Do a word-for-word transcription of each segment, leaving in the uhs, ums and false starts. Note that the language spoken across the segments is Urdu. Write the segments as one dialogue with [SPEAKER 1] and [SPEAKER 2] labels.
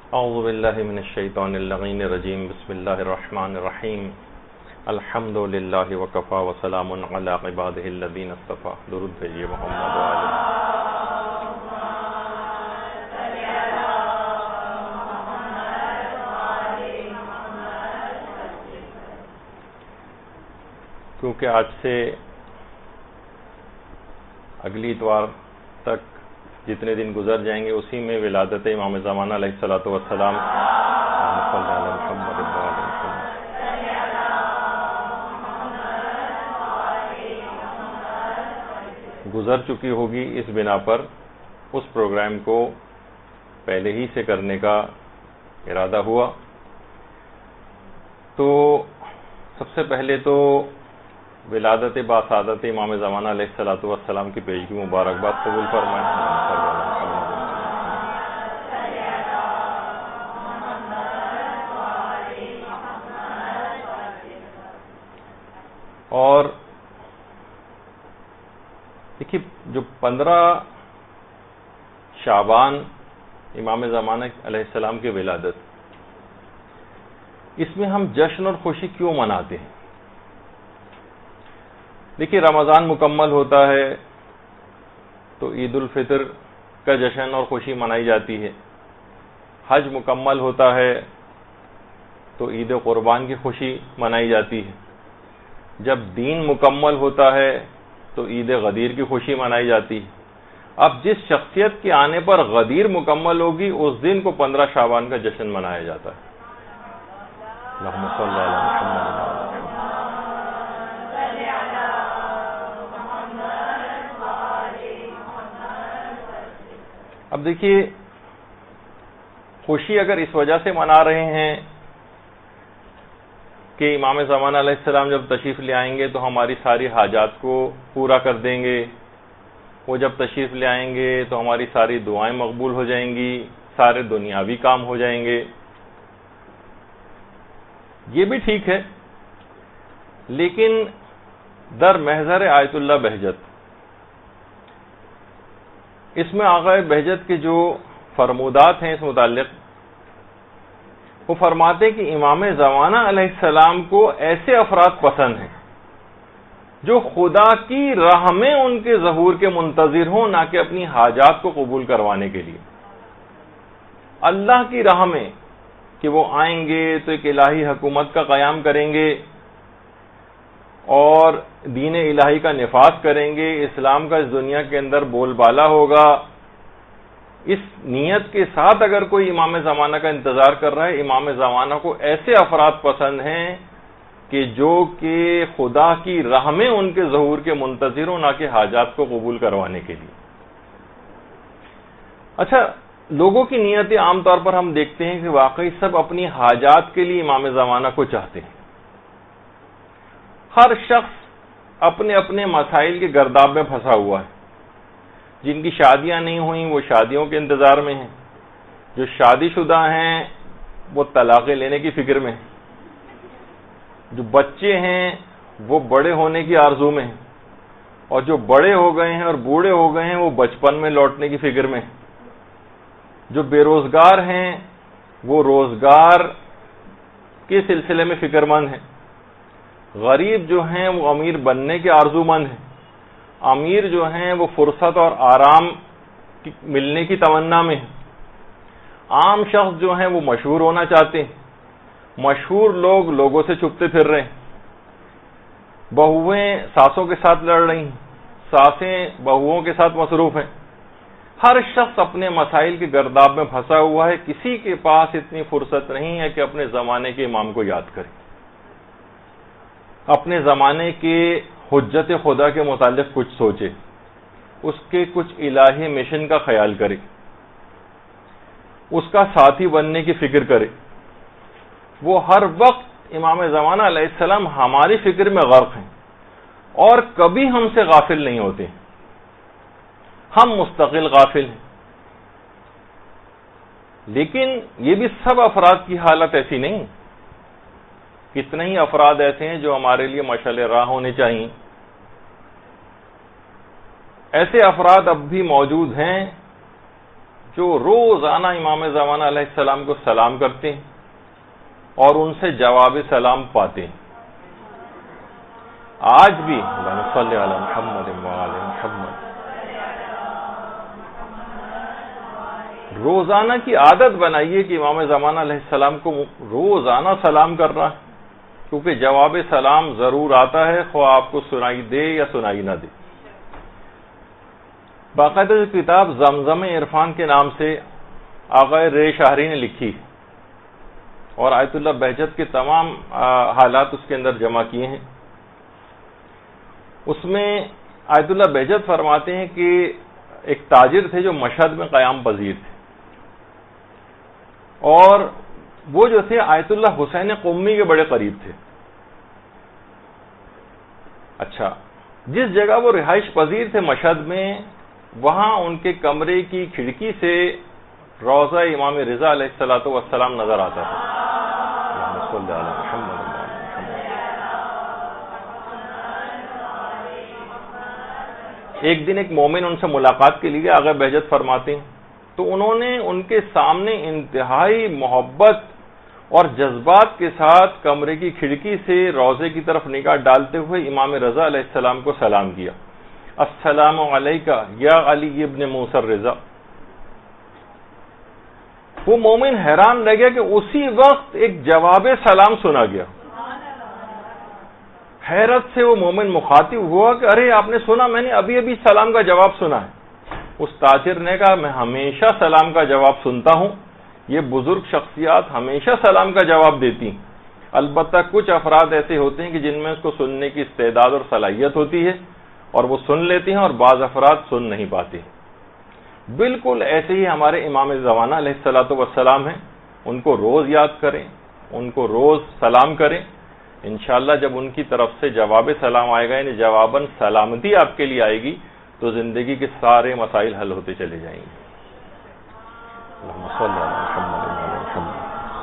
[SPEAKER 1] اعوذ باللہ من الشیطان اللعین الرجیم بسم اللہ الرحمن الرحیم الحمد للہ وکفی وسلام علی عبادہ الذین اصطفی. درود بھیجیے محمد و آلہ. کیونکہ آج سے اگلی اتوار تک جتنے دن گزر جائیں گے اسی میں ولادت امام زمانہ علیہ الصلوۃ والسلام گزر چکی ہوگی. اس بنا پر اس پروگرام کو پہلے ہی سے کرنے کا ارادہ ہوا. تو سب سے پہلے تو ولادت باسعادت امام زمانہ علیہ الصلوۃ والسلام کی پیشگی مبارکباد قبول فرمائیں. اور دیکھیے جو پندرہ شعبان امام زمانہ علیہ السلام کی ولادت، اس میں ہم جشن اور خوشی کیوں مناتے ہیں؟ دیکھیے رمضان مکمل ہوتا ہے تو عید الفطر کا جشن اور خوشی منائی جاتی ہے. حج مکمل ہوتا ہے تو عید قربان کی خوشی منائی جاتی ہے. جب دین مکمل ہوتا ہے تو عید غدیر کی خوشی منائی جاتی ہے. اب جس شخصیت کے آنے پر غدیر مکمل ہوگی اس دن کو پندرہ شعبان کا جشن منایا جاتا ہے. اللہم صلی علی محمد. اب دیکھیے خوشی اگر اس وجہ سے منا رہے ہیں کہ امام زمانہ علیہ السلام جب تشریف لے آئیں گے تو ہماری ساری حاجات کو پورا کر دیں گے، وہ جب تشریف لے آئیں گے تو ہماری ساری دعائیں مقبول ہو جائیں گی، سارے دنیاوی کام ہو جائیں گے، یہ بھی ٹھیک ہے. لیکن در محضر آیت اللہ بہجت، اس میں آقا بہجت کے جو فرمودات ہیں اس متعلق، وہ فرماتے ہیں کہ امام زمانہ علیہ السلام کو ایسے افراد پسند ہیں جو خدا کی راہ میں ان کے ظہور کے منتظر ہوں، نہ کہ اپنی حاجات کو قبول کروانے کے لیے. اللہ کی راہ میں کہ وہ آئیں گے تو ایک الہی حکومت کا قیام کریں گے اور دین الہی کا نفاذ کریں گے، اسلام کا اس دنیا کے اندر بول بالا ہوگا. اس نیت کے ساتھ اگر کوئی امام زمانہ کا انتظار کر رہا ہے، امام زمانہ کو ایسے افراد پسند ہیں کہ جو کہ خدا کی راہ میں ان کے ظہور کے منتظر ہوں، نہ کہ حاجات کو قبول کروانے کے لیے. اچھا، لوگوں کی نیتیں عام طور پر ہم دیکھتے ہیں کہ واقعی سب اپنی حاجات کے لیے امام زمانہ کو چاہتے ہیں. ہر شخص اپنے اپنے مسائل کے گرداب میں پھنسا ہوا ہے. جن کی شادیاں نہیں ہوئیں وہ شادیوں کے انتظار میں ہیں، جو شادی شدہ ہیں وہ طلاقیں لینے کی فکر میں ہیں، جو بچے ہیں وہ بڑے ہونے کی آرزو میں ہیں، اور جو بڑے ہو گئے ہیں اور بوڑھے ہو گئے ہیں وہ بچپن میں لوٹنے کی فکر میں ہیں. جو بے روزگار ہیں وہ روزگار کے سلسلے میں فکر مند ہیں. غریب جو ہیں وہ امیر بننے کے آرزو مند ہیں. امیر جو ہیں وہ فرصت اور آرام ملنے کی تمنا میں ہیں. عام شخص جو ہیں وہ مشہور ہونا چاہتے ہیں. مشہور لوگ لوگوں سے چھپتے پھر رہے ہیں. بہویں ساسوں کے ساتھ لڑ رہی ہیں، ساسیں بہوؤں کے ساتھ مصروف ہیں. ہر شخص اپنے مسائل کے گرداب میں پھنسا ہوا ہے. کسی کے پاس اتنی فرصت نہیں ہے کہ اپنے زمانے کے امام کو یاد کرے، اپنے زمانے کے حجت خدا کے متعلق کچھ سوچے، اس کے کچھ الہی مشن کا خیال کرے، اس کا ساتھی بننے کی فکر کرے. وہ ہر وقت امام زمانہ علیہ السلام ہماری فکر میں غرق ہیں اور کبھی ہم سے غافل نہیں ہوتے. ہم مستقل غافل ہیں. لیکن یہ بھی سب افراد کی حالت ایسی نہیں. کتنے ہی افراد ایسے ہیں جو ہمارے لیے مشعل راہ ہونے چاہیے. ایسے افراد اب بھی موجود ہیں جو روزانہ امام زمانہ علیہ السلام کو سلام کرتے ہیں اور ان سے جواب سلام پاتے ہیں. آج بھی اللہم صلی علی محمد وعلی محمد روزانہ کی عادت بنائیے کہ امام زمانہ علیہ السلام کو روزانہ سلام کرنا ہے، کیونکہ جواب سلام ضرور آتا ہے، خواہ آپ کو سنائی دے یا سنائی نہ دے. باقاعدہ کتاب زمزم عرفان کے نام سے آقا رے شاہری نے لکھی اور آیت اللہ بہجت کے تمام حالات اس کے اندر جمع کیے ہیں. اس میں آیت اللہ بہجت فرماتے ہیں کہ ایک تاجر تھے جو مشہد میں قیام پذیر تھے، اور وہ جو تھے آیت اللہ حسین قمی کے بڑے قریب تھے. اچھا، جس جگہ وہ رہائش پذیر تھے مشہد میں، وہاں ان کے کمرے کی کھڑکی سے روضہ امام رضا علیہ الصلوۃ والسلام نظر آتا تھا. ایک دن ایک مومن ان سے ملاقات کے لیے آقا بہجت فرماتے ہیں، تو انہوں نے ان کے سامنے انتہائی محبت اور جذبات کے ساتھ کمرے کی کھڑکی سے روضے کی طرف نگاہ ڈالتے ہوئے امام رضا علیہ السلام کو سلام کیا. السلام علیکہ یا علی ابن موسی الرضا. وہ مومن حیران رہ گیا کہ اسی وقت ایک جواب سلام سنا گیا. حیرت سے وہ مومن مخاطب ہوا کہ ارے آپ نے سنا، میں نے ابھی ابھی سلام کا جواب سنا ہے. اس تاجر نے کہا میں ہمیشہ سلام کا جواب سنتا ہوں، یہ بزرگ شخصیات ہمیشہ سلام کا جواب دیتی ہیں، البتہ کچھ افراد ایسے ہوتے ہیں کہ جن میں اس کو سننے کی استعداد اور صلاحیت ہوتی ہے اور وہ سن لیتے ہیں، اور بعض افراد سن نہیں پاتے. بالکل ایسے ہی ہمارے امام زمانہ علیہ الصلوۃ والسلام ہیں، ان کو روز یاد کریں، ان کو روز سلام کریں. انشاءاللہ جب ان کی طرف سے جواب سلام آئے گا، یعنی جواباً سلامتی آپ کے لیے آئے گی، تو زندگی کے سارے مسائل حل ہوتے چلے جائیں گے. اللہم صلی علی محمد وعلی محمد.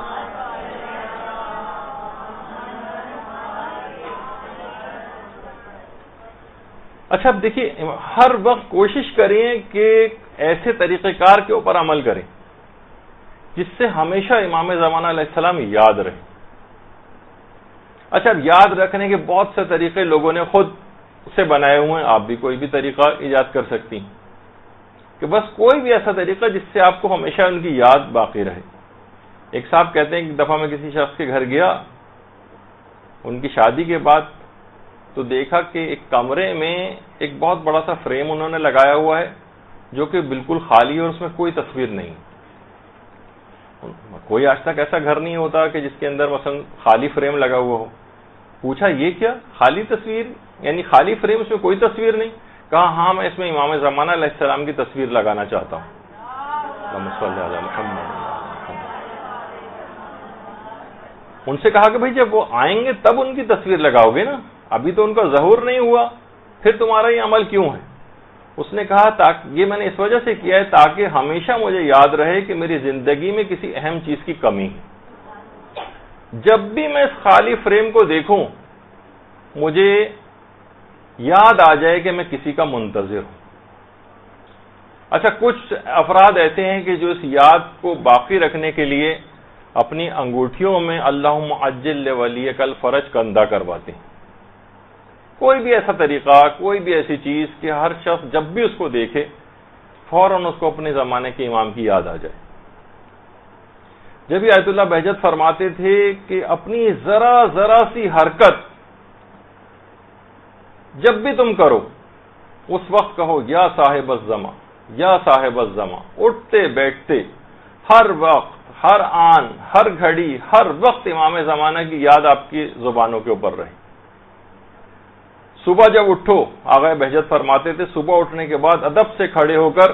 [SPEAKER 1] اچھا، اب دیکھیے، ہر وقت کوشش کریں کہ ایسے طریقہ کار کے اوپر عمل کریں جس سے ہمیشہ امام زمانہ علیہ السلام یاد رہے. اچھا، اب یاد رکھنے کے بہت سے طریقے لوگوں نے خود سے بنائے ہوئے ہیں، آپ بھی کوئی بھی طریقہ ایجاد کر سکتی ہیں کہ بس کوئی بھی ایسا طریقہ جس سے آپ کو ہمیشہ ان کی یاد باقی رہے. ایک صاحب کہتے ہیں کہ ایک دفعہ میں کسی شخص کے گھر گیا ان کی شادی کے بعد، تو دیکھا کہ ایک کمرے میں ایک بہت بڑا سا فریم انہوں نے لگایا ہوا ہے جو کہ بالکل خالی ہے اور اس میں کوئی تصویر نہیں. کوئی آج تک ایسا گھر نہیں ہوتا کہ جس کے اندر مثلا خالی فریم لگا ہوا ہو. پوچھا یہ کیا خالی تصویر، یعنی خالی فریم، اس میں کوئی تصویر نہیں؟ کہا ہاں میں اس میں امام زمانہ علیہ السلام کی تصویر لگانا چاہتا ہوں. اللہم صلی علی محمد. ان سے کہا کہ بھائی جب وہ آئیں گے تب ان کی تصویر لگاؤ گے نا، ابھی تو ان کا ظہور نہیں ہوا، پھر تمہارا یہ عمل کیوں ہے؟ اس نے کہا تاکہ یہ میں نے اس وجہ سے کیا ہے تاکہ ہمیشہ مجھے یاد رہے کہ میری زندگی میں کسی اہم چیز کی کمی ہے. جب بھی میں اس خالی فریم کو دیکھوں مجھے یاد آ جائے کہ میں کسی کا منتظر ہوں. اچھا، کچھ افراد ایسے ہیں کہ جو اس یاد کو باقی رکھنے کے لیے اپنی انگوٹھیوں میں اللہم عجل لولیک الفرج کندہ کرواتے ہیں. کوئی بھی ایسا طریقہ، کوئی بھی ایسی چیز کہ ہر شخص جب بھی اس کو دیکھے فوراً اس کو اپنے زمانے کے امام کی یاد آ جائے. جب یہ آیت اللہ بہجت فرماتے تھے کہ اپنی ذرا ذرا سی حرکت جب بھی تم کرو اس وقت کہو یا صاحب الزمان یا صاحب الزمان. اٹھتے بیٹھتے ہر وقت، ہر آن، ہر گھڑی، ہر وقت امام زمانہ کی یاد آپ کی زبانوں کے اوپر رہے. صبح جب اٹھو، آقا بہجت فرماتے تھے صبح اٹھنے کے بعد ادب سے کھڑے ہو کر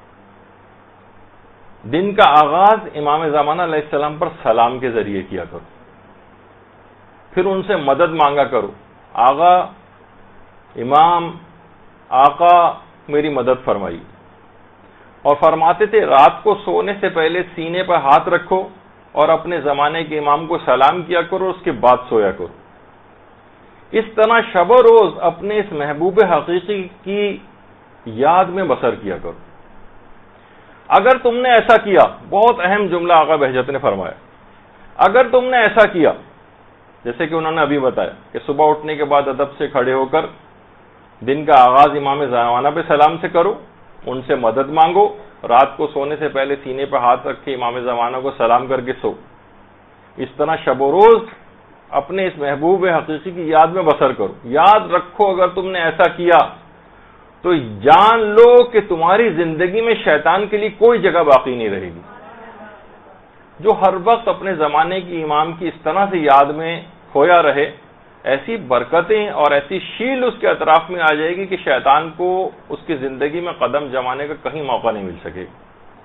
[SPEAKER 1] دن کا آغاز امام زمانہ علیہ السلام پر سلام کے ذریعے کیا کرو، پھر ان سے مدد مانگا کرو. آقا، امام، آقا میری مدد فرمائی. اور فرماتے تھے رات کو سونے سے پہلے سینے پر ہاتھ رکھو اور اپنے زمانے کے امام کو سلام کیا کرو، اس کے بعد سویا کرو. اس طرح شب و روز اپنے اس محبوب حقیقی کی یاد میں بسر کیا کرو. اگر تم نے ایسا کیا، بہت اہم جملہ آقا بہجت نے فرمایا، اگر تم نے ایسا کیا، جیسے کہ انہوں نے ابھی بتایا کہ صبح اٹھنے کے بعد ادب سے کھڑے ہو کر دن کا آغاز امام زمانہ پہ سلام سے کرو، ان سے مدد مانگو، رات کو سونے سے پہلے سینے پہ ہاتھ رکھ کے امام زمانہ کو سلام کر کے سو، اس طرح شب و روز اپنے اس محبوب حقیقی کی یاد میں بسر کرو۔ یاد رکھو اگر تم نے ایسا کیا تو جان لو کہ تمہاری زندگی میں شیطان کے لیے کوئی جگہ باقی نہیں رہے گی۔ جو ہر وقت اپنے زمانے کی امام کی اس طرح سے یاد میں کھویا رہے، ایسی برکتیں اور ایسی شیل اس کے اطراف میں آ جائے گی کہ شیطان کو اس کی زندگی میں قدم جمانے کا کہیں موقع نہیں مل سکے گا۔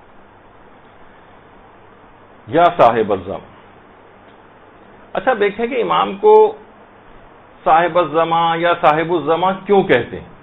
[SPEAKER 1] یا صاحب الزمان، اچھا دیکھیں کہ امام کو صاحب الزمان یا صاحب الزمان کیوں کہتے ہیں؟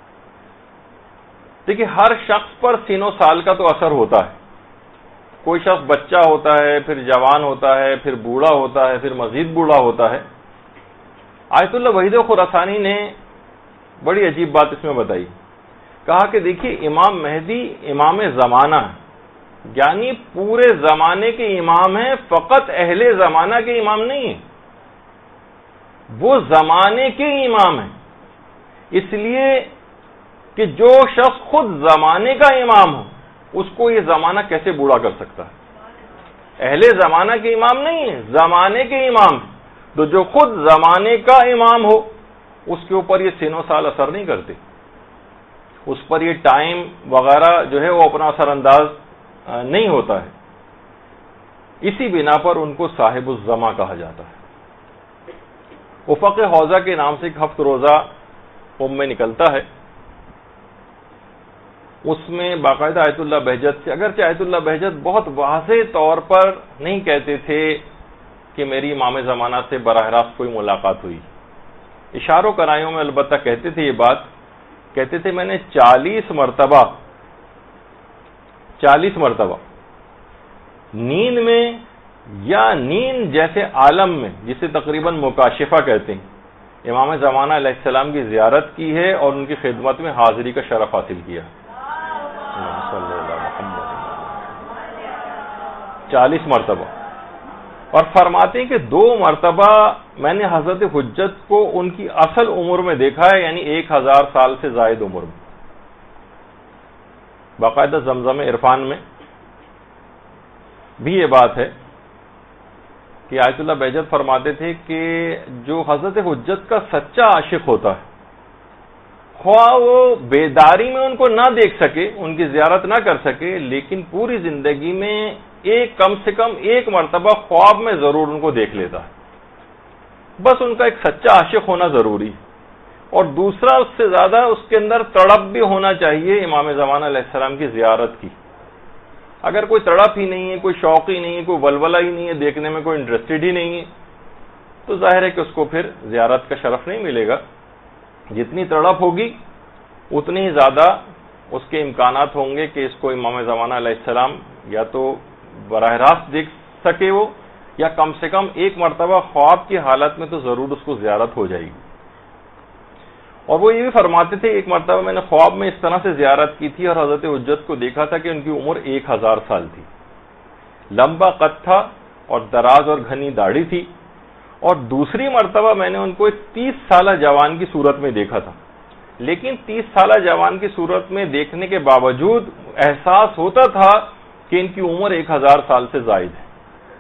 [SPEAKER 1] دیکھیں ہر شخص پر سن و سال کا تو اثر ہوتا ہے، کوئی شخص بچہ ہوتا ہے، پھر جوان ہوتا ہے، پھر بوڑھا ہوتا ہے، پھر مزید بوڑھا ہوتا ہے۔ آیت اللہ وحید خراسانی نے بڑی عجیب بات اس میں بتائی، کہا کہ دیکھیے امام مہدی امام زمانہ ہے، یعنی پورے زمانے کے امام ہیں، فقط اہل زمانہ کے امام نہیں ہیں، وہ زمانے کے امام ہیں۔ اس لیے کہ جو شخص خود زمانے کا امام ہو اس کو یہ زمانہ کیسے بوڑھا کر سکتا ہے؟ اہل زمانہ کے امام نہیں ہیں، زمانے کے امام، تو جو خود زمانے کا امام ہو اس کے اوپر یہ سن و سال اثر نہیں کرتے، اس پر یہ ٹائم وغیرہ جو ہے وہ اپنا اثر انداز نہیں ہوتا ہے، اسی بنا پر ان کو صاحب الزما کہا جاتا ہے۔ افق حوضہ کے نام سے ایک ہفت روزہ قوم میں نکلتا ہے، اس میں باقاعدہ آیت اللہ بہجت سے، اگرچہ آیت اللہ بہجت بہت واضح طور پر نہیں کہتے تھے کہ میری امام زمانہ سے براہ راست کوئی ملاقات ہوئی، اشاروں کرایوں میں البتہ کہتے تھے یہ بات، کہتے تھے میں نے چالیس مرتبہ چالیس مرتبہ نیند میں یا نیند جیسے عالم میں، جسے تقریباً مکاشفہ کہتے ہیں، امام زمانہ علیہ السلام کی زیارت کی ہے اور ان کی خدمت میں حاضری کا شرف حاصل کیا۔ چالیس مرتبہ، اور فرماتے ہیں کہ دو مرتبہ میں نے حضرت حجت کو ان کی اصل عمر میں دیکھا ہے، یعنی ایک ہزار سال سے زائد عمر میں۔ باقاعدہ زمزم عرفان میں بھی یہ بات ہے کہ آیت اللہ بہجت فرماتے تھے کہ جو حضرت حجت کا سچا عاشق ہوتا ہے، خواہ وہ بیداری میں ان کو نہ دیکھ سکے، ان کی زیارت نہ کر سکے، لیکن پوری زندگی میں ایک کم سے کم ایک مرتبہ خواب میں ضرور ان کو دیکھ لیتا ہے۔ بس ان کا ایک سچا عاشق ہونا ضروری ہے، اور دوسرا اس سے زیادہ اس کے اندر تڑپ بھی ہونا چاہیے امام زمانہ علیہ السلام کی زیارت کی۔ اگر کوئی تڑپ ہی نہیں ہے، کوئی شوق ہی نہیں ہے، کوئی ولولہ ہی نہیں ہے، دیکھنے میں کوئی انٹرسٹڈ ہی نہیں ہے، تو ظاہر ہے کہ اس کو پھر زیارت کا شرف نہیں ملے گا۔ جتنی تڑپ ہوگی اتنی ہی زیادہ اس کے امکانات ہوں گے کہ اس کو امام زمانہ علیہ السلام یا تو براہ راست دیکھ سکے وہ، یا کم سے کم ایک مرتبہ خواب کی حالت میں تو ضرور اس کو زیارت ہو جائے گی۔ اور وہ یہ بھی فرماتے تھے ایک مرتبہ میں نے خواب میں اس طرح سے زیارت کی تھی اور حضرت حجت کو دیکھا تھا کہ ان کی عمر ایک ہزار سال تھی، لمبا قد تھا اور دراز اور گھنی داڑھی تھی، اور دوسری مرتبہ میں نے ان کو ایک تیس سالہ جوان کی صورت میں دیکھا تھا، لیکن تیس سالہ جوان کی صورت میں دیکھنے کے باوجود احساس ہوتا تھا کہ ان کی عمر ایک ہزار سال سے زائد ہے۔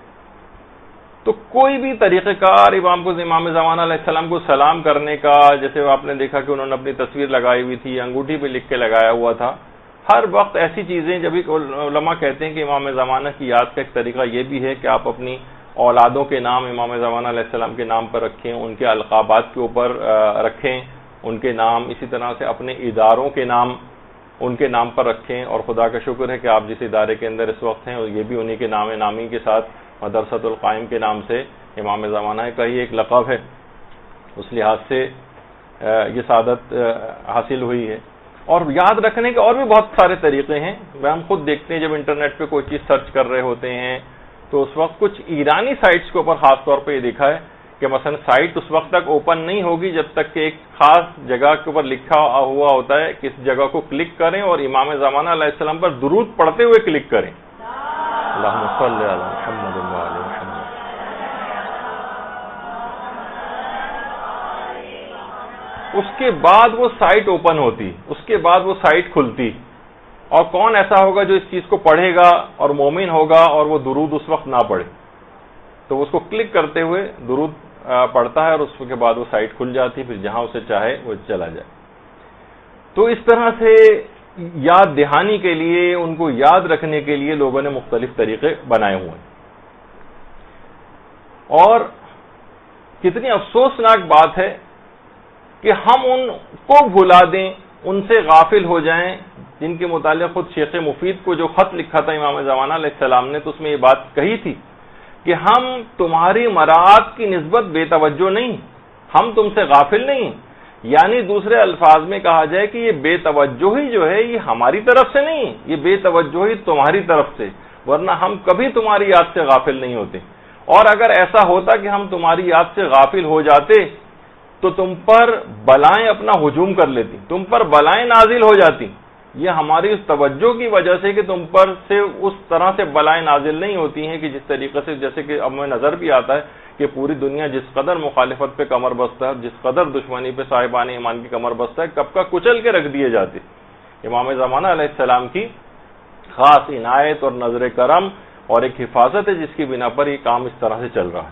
[SPEAKER 1] تو کوئی بھی طریقہ کار امام کو امام زمانہ علیہ السلام کو سلام کرنے کا، جیسے آپ نے دیکھا کہ انہوں نے اپنی تصویر لگائی ہوئی تھی، انگوٹھی پہ لکھ کے لگایا ہوا تھا، ہر وقت ایسی چیزیں، جب علماء کہتے ہیں کہ امام زمانہ کی یاد کا ایک طریقہ یہ بھی ہے کہ آپ اپنی اولادوں کے نام امام زمانہ علیہ السلام کے نام پر رکھیں، ان کے القابات کے اوپر رکھیں ان کے نام، اسی طرح سے اپنے اداروں کے نام ان کے نام پر رکھیں، اور خدا کا شکر ہے کہ آپ جس ادارے کے اندر اس وقت ہیں یہ بھی انہی کے نام نامی کے ساتھ مدرسۃ القائم کے نام سے امام زمانہ کا ہی ایک لقب ہے، اس لحاظ سے یہ سعادت حاصل ہوئی ہے۔ اور یاد رکھنے کے اور بھی بہت سارے طریقے ہیں، ہم خود دیکھتے ہیں جب انٹرنیٹ پہ کوئی چیز سرچ کر رہے ہوتے ہیں تو اس وقت کچھ ایرانی سائٹس کے اوپر خاص طور پہ یہ دیکھا ہے کہ مثلا سائٹ اس وقت تک اوپن نہیں ہوگی جب تک کہ ایک خاص جگہ کے اوپر لکھا ہوا ہوتا ہے کہ اس جگہ کو کلک کریں اور امام زمانہ علیہ السلام پر درود پڑھتے ہوئے کلک کریں. اللہم صلی علی محمد و علی محمد. اس کے بعد وہ سائٹ اوپن ہوتی, اس کے بعد وہ سائٹ کھلتی, اور کون ایسا ہوگا جو اس چیز کو پڑھے گا اور مومن ہوگا اور وہ درود اس وقت نہ پڑھے, تو اس کو کلک کرتے ہوئے درود پڑھتا ہے اور اس کے بعد وہ سائٹ کھل جاتی, پھر جہاں اسے چاہے وہ چلا جائے. تو اس طرح سے یاد دہانی کے لیے, ان کو یاد رکھنے کے لیے لوگوں نے مختلف طریقے بنائے ہوئے ہیں. اور کتنی افسوسناک بات ہے کہ ہم ان کو بھلا دیں, ان سے غافل ہو جائیں جن کے متعلق خود شیخ مفید کو جو خط لکھا تھا امام زمانہ علیہ السلام نے, تو اس میں یہ بات کہی تھی کہ ہم تمہاری مراعات کی نسبت بے توجہ نہیں, ہم تم سے غافل نہیں. یعنی دوسرے الفاظ میں کہا جائے کہ یہ بے توجہی جو ہے یہ ہماری طرف سے نہیں, یہ بے توجہی تمہاری طرف سے, ورنہ ہم کبھی تمہاری یاد سے غافل نہیں ہوتے. اور اگر ایسا ہوتا کہ ہم تمہاری یاد سے غافل ہو جاتے تو تم پر بلائیں اپنا ہجوم کر لیتی, تم پر بلائیں نازل ہو جاتی. یہ ہماری اس توجہ کی وجہ سے کہ تم پر سے اس طرح سے بلائیں نازل نہیں ہوتی ہیں کہ جس طریقے سے, جیسے کہ اب میں نظر بھی آتا ہے کہ پوری دنیا جس قدر مخالفت پہ کمر بستہ ہے, جس قدر دشمنی پہ صاحبان ایمان کی کمر بستہ ہے, کب کا کچل کے رکھ دیے جاتے. امام زمانہ علیہ السلام کی خاص عنایت اور نظر کرم اور ایک حفاظت ہے جس کی بنا پر یہ کام اس طرح سے چل رہا ہے.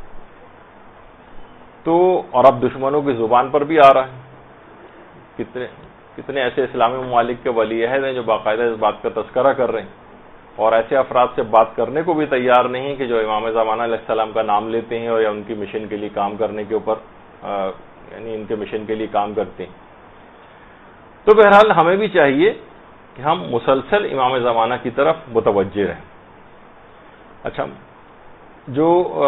[SPEAKER 1] تو اور اب دشمنوں کی زبان پر بھی آ رہا ہے. کتنے کتنے ایسے اسلامی ممالک کے ولی عہد ہیں جو باقاعدہ اس بات کا تذکرہ کر رہے ہیں, اور ایسے افراد سے بات کرنے کو بھی تیار نہیں کہ جو امام زمانہ علیہ السلام کا نام لیتے ہیں اور یا ان کی مشن کے لیے کام کرنے کے اوپر یعنی ان کے مشن کے لیے کام کرتے ہیں. تو بہرحال ہمیں بھی چاہیے کہ ہم مسلسل امام زمانہ کی طرف متوجہ رہیں. اچھا, جو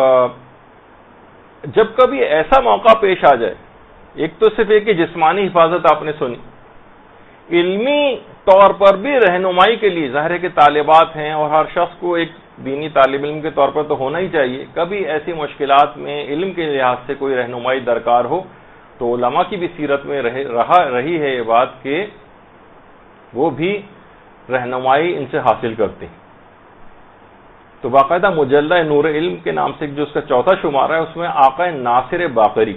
[SPEAKER 1] جب کبھی ایسا موقع پیش آ جائے, ایک تو صرف ایک کہ جسمانی حفاظت آپ نے سنی, علمی طور پر بھی رہنمائی کے لیے ظاہر ہے کہ طالبات ہیں اور ہر شخص کو ایک دینی طالب علم کے طور پر تو ہونا ہی چاہیے. کبھی ایسی مشکلات میں علم کے لحاظ سے کوئی رہنمائی درکار ہو تو علماء کی بھی سیرت میں رہا رہی ہے یہ بات کہ وہ بھی رہنمائی ان سے حاصل کرتے ہیں. تو باقاعدہ مجلہ نور علم کے نام سے جو اس کا چوتھا شمارہ ہے اس میں آقا ناصر باقری,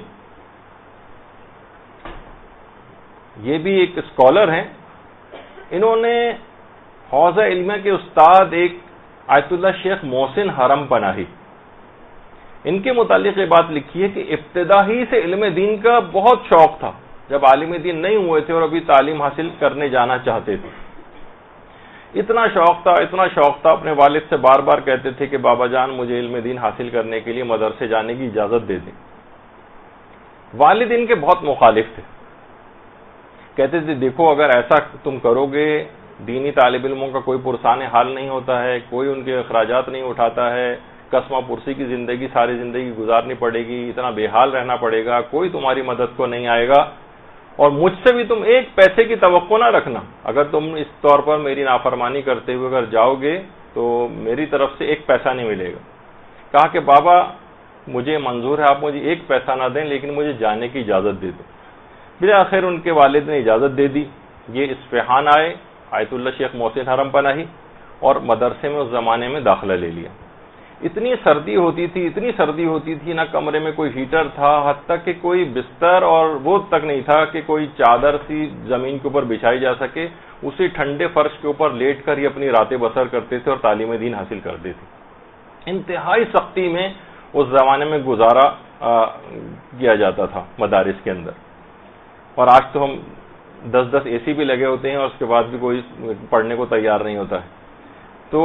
[SPEAKER 1] یہ بھی ایک اسکالر ہیں, انہوں نے حوزہ علمیہ کے استاد ایک آیت اللہ شیخ محسن حرم پناہی, ان کے متعلق یہ بات لکھی ہے کہ ابتدا ہی سے علم دین کا بہت شوق تھا, جب عالم دین نہیں ہوئے تھے اور ابھی تعلیم حاصل کرنے جانا چاہتے تھے. اتنا شوق تھا اتنا شوق تھا اپنے والد سے بار بار کہتے تھے کہ بابا جان مجھے علم دین حاصل کرنے کے لیے مدرسے جانے کی اجازت دے دیں. والد ان کے بہت مخالف تھے, کہتے تھے دیکھو اگر ایسا تم کرو گے دینی طالب علموں کا کوئی پرسان حال نہیں ہوتا ہے, کوئی ان کے اخراجات نہیں اٹھاتا ہے, قسمہ پرسی کی زندگی ساری زندگی گزارنی پڑے گی, اتنا بے حال رہنا پڑے گا, کوئی تمہاری مدد کو نہیں آئے گا, اور مجھ سے بھی تم ایک پیسے کی توقع نہ رکھنا. اگر تم اس طور پر میری نافرمانی کرتے ہوئے اگر جاؤ گے تو میری طرف سے ایک پیسہ نہیں ملے گا. کہا کہ بابا مجھے منظور ہے آپ مجھے ایک پیسہ نہ دیں لیکن مجھے جانے کی اجازت دے دو. بالآخر ان کے والد نے اجازت دے دی. یہ اصفہان آئے آیت اللہ شیخ محسن حرم پناہی اور مدرسے میں اس زمانے میں داخلہ لے لیا. اتنی سردی ہوتی تھی اتنی سردی ہوتی تھی نہ کمرے میں کوئی ہیٹر تھا, حتیٰ کہ کوئی بستر اور وہ تک نہیں تھا کہ کوئی چادر سی زمین کے اوپر بچھائی جا سکے. اسی ٹھنڈے فرش کے اوپر لیٹ کر ہی اپنی راتیں بسر کرتے تھے اور تعلیم دین حاصل کرتے تھے. انتہائی سختی میں اس زمانے میں گزارا کیا جاتا تھا مدارس کے اندر, اور آج تو ہم دس دس اے سی بھی لگے ہوتے ہیں اور اس کے بعد بھی کوئی پڑھنے کو تیار نہیں ہوتا ہے. تو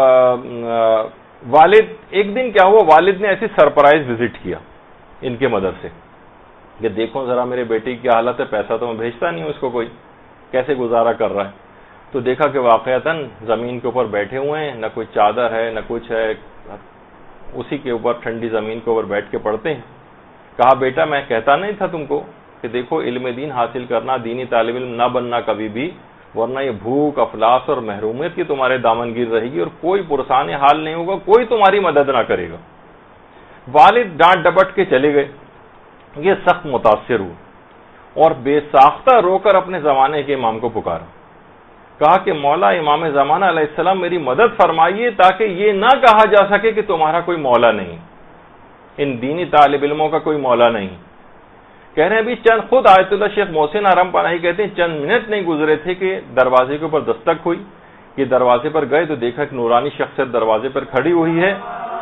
[SPEAKER 1] والد ایک دن کیا ہوا, والد نے ایسی سرپرائز وزٹ کیا ان کے مدرسے کہ دیکھو ذرا میرے بیٹے کی کیا حالت ہے, پیسہ تو میں بھیجتا نہیں ہوں اس کو, کوئی کیسے گزارا کر رہا ہے. تو دیکھا کہ واقعتاً زمین کے اوپر بیٹھے ہوئے ہیں, نہ کوئی چادر ہے نہ کچھ ہے, اسی کے اوپر ٹھنڈی زمین کے اوپر بیٹھ کے پڑھتے ہیں. کہا بیٹا میں کہتا نہیں تھا تم کو کہ دیکھو علم دین حاصل کرنا, دینی طالب علم نہ بننا کبھی بھی, ورنہ یہ بھوک افلاس اور محرومیت کی تمہارے دامن گیر رہے گی اور کوئی پرسان حال نہیں ہوگا, کوئی تمہاری مدد نہ کرے گا. والد ڈانٹ ڈپٹ کے چلے گئے، یہ سخت متاثر ہوئے اور بے ساختہ رو کر اپنے زمانے کے امام کو پکارا، کہا کہ مولا امام زمانہ علیہ السلام میری مدد فرمائیے تاکہ یہ نہ کہا جا سکے کہ تمہارا کوئی مولا نہیں، ان دینی طالب علموں کا کوئی مولا نہیں۔ کہہ رہے ہیں ابھی چند خود آیت اللہ شیخ محسن حرم پناہی کہتے ہیں چند منٹ نہیں گزرے تھے کہ دروازے کے اوپر دستک ہوئی، یہ دروازے پر گئے تو دیکھا کہ نورانی شخصیت دروازے پر کھڑی ہوئی ہے،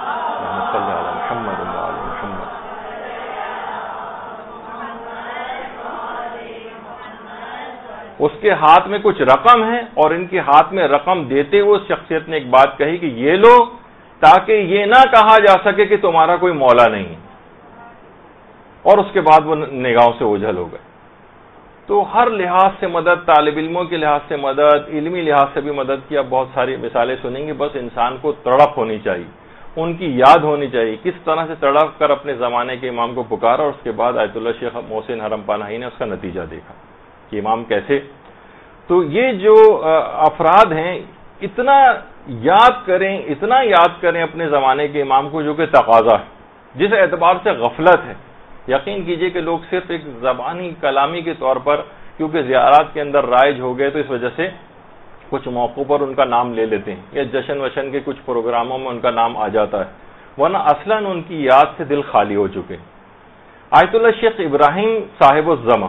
[SPEAKER 1] اس کے ہاتھ میں کچھ رقم ہے اور ان کے ہاتھ میں رقم دیتے ہوئے اس شخصیت نے ایک بات کہی کہ یہ لو تاکہ یہ نہ کہا جا سکے کہ تمہارا کوئی مولا نہیں، اور اس کے بعد وہ نگاہوں سے اوجھل ہو گئے۔ تو ہر لحاظ سے مدد، طالب علموں کے لحاظ سے مدد، علمی لحاظ سے بھی مدد کی آپ بہت ساری مثالیں سنیں گے، بس انسان کو تڑپ ہونی چاہیے، ان کی یاد ہونی چاہیے کس طرح سے تڑپ کر اپنے زمانے کے امام کو پکارا، اور اس کے بعد آیت اللہ شیخ محسن حرم پناہی نے اس کا نتیجہ دیکھا کہ امام کیسے۔ تو یہ جو افراد ہیں اتنا یاد کریں اتنا یاد کریں اپنے زمانے کے امام کو، جو کہ تقاضا ہے، جس اعتبار سے غفلت ہے۔ یقین کیجئے کہ لوگ صرف ایک زبانی کلامی کے طور پر کیونکہ زیارات کے اندر رائج ہو گئے تو اس وجہ سے کچھ موقعوں پر ان کا نام لے لیتے ہیں، یا جشن وشن کے کچھ پروگراموں میں ان کا نام آ جاتا ہے، ورنہ اصلاً ان کی یاد سے دل خالی ہو چکے۔ آیت اللہ شیخ ابراہیم صاحب الزماں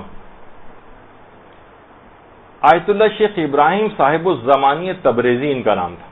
[SPEAKER 1] آیت اللہ شیخ ابراہیم صاحب الزمانی تبریزی ان کا نام تھا۔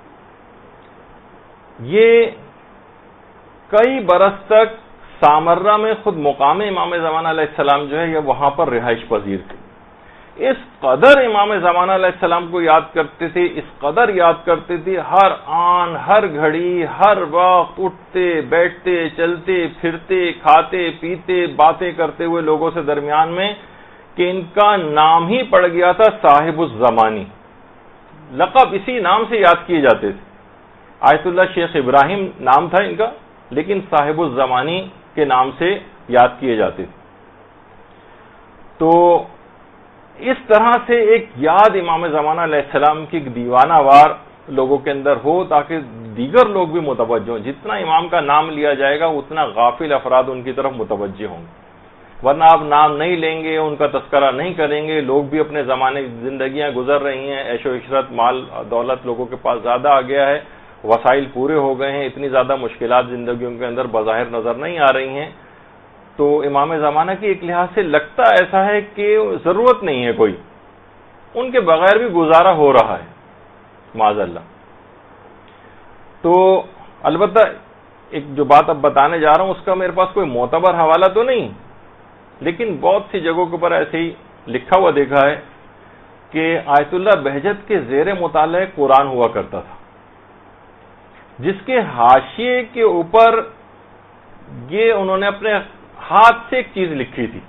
[SPEAKER 1] یہ کئی برس تک سامرہ میں خود مقام امام زمانہ علیہ السلام جو ہے یہ وہاں پر رہائش پذیر تھے۔ اس قدر امام زمانہ علیہ السلام کو یاد کرتے تھے، اس قدر یاد کرتے تھے، ہر آن ہر گھڑی ہر وقت اٹھتے بیٹھتے چلتے پھرتے کھاتے پیتے باتیں کرتے ہوئے لوگوں سے درمیان میں کہ ان کا نام ہی پڑ گیا تھا صاحب الزمانی، لقب اسی نام سے یاد کیے جاتے تھے۔ آیت اللہ شیخ ابراہیم نام تھا ان کا، لیکن صاحب الزمانی کے نام سے یاد کیے جاتے تھے۔ تو اس طرح سے ایک یاد امام زمانہ علیہ السلام کی دیوانہ وار لوگوں کے اندر ہو تاکہ دیگر لوگ بھی متوجہ ہوں۔ جتنا امام کا نام لیا جائے گا اتنا غافل افراد ان کی طرف متوجہ ہوں گے، ورنہ آپ نام نہیں لیں گے، ان کا تذکرہ نہیں کریں گے، لوگ بھی اپنے زمانے کی زندگیاں گزر رہی ہیں، عیش و عشرت مال دولت لوگوں کے پاس زیادہ آ گیا ہے، وسائل پورے ہو گئے ہیں، اتنی زیادہ مشکلات زندگیوں کے اندر بظاہر نظر نہیں آ رہی ہیں، تو امام زمانہ کی ایک لحاظ سے لگتا ایسا ہے کہ ضرورت نہیں ہے کوئی، ان کے بغیر بھی گزارا ہو رہا ہے معاذ اللہ۔ تو البتہ ایک جو بات اب بتانے جا رہا ہوں اس کا میرے پاس کوئی معتبر حوالہ تو نہیں، لیکن بہت سی جگہوں کے اوپر ایسے ہی لکھا ہوا دیکھا ہے کہ آیت اللہ بہجت کے زیر مطالعہ قرآن ہوا کرتا تھا، جس کے حاشیے کے اوپر یہ انہوں نے اپنے ہاتھ سے ایک چیز لکھی تھی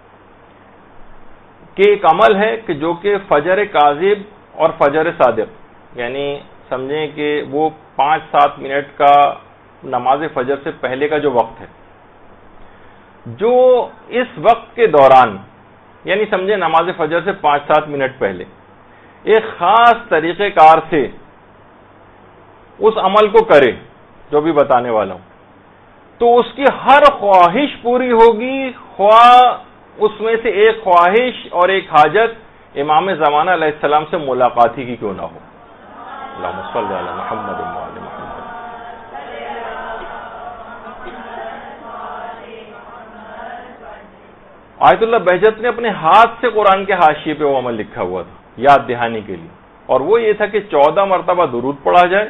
[SPEAKER 1] کہ ایک عمل ہے کہ جو کہ فجر کاذب اور فجر صادق، یعنی سمجھیں کہ وہ پانچ سات منٹ کا نماز فجر سے پہلے کا جو وقت ہے، جو اس وقت کے دوران یعنی سمجھیں نماز فجر سے پانچ سات منٹ پہلے ایک خاص طریقہ کار سے اس عمل کو کرے جو بھی بتانے والا ہوں، تو اس کی ہر خواہش پوری ہوگی، خواہ اس میں سے ایک خواہش اور ایک حاجت امام زمانہ علیہ السلام سے ملاقات ہی کی کیوں نہ ہو۔ اللہم صلی علی محمد و علی محمد۔ آیت اللہ بہجت نے اپنے ہاتھ سے قرآن کے حاشیے پہ وہ عمل لکھا ہوا تھا یاد دہانی کے لیے، اور وہ یہ تھا کہ چودہ مرتبہ درود پڑھا جائے،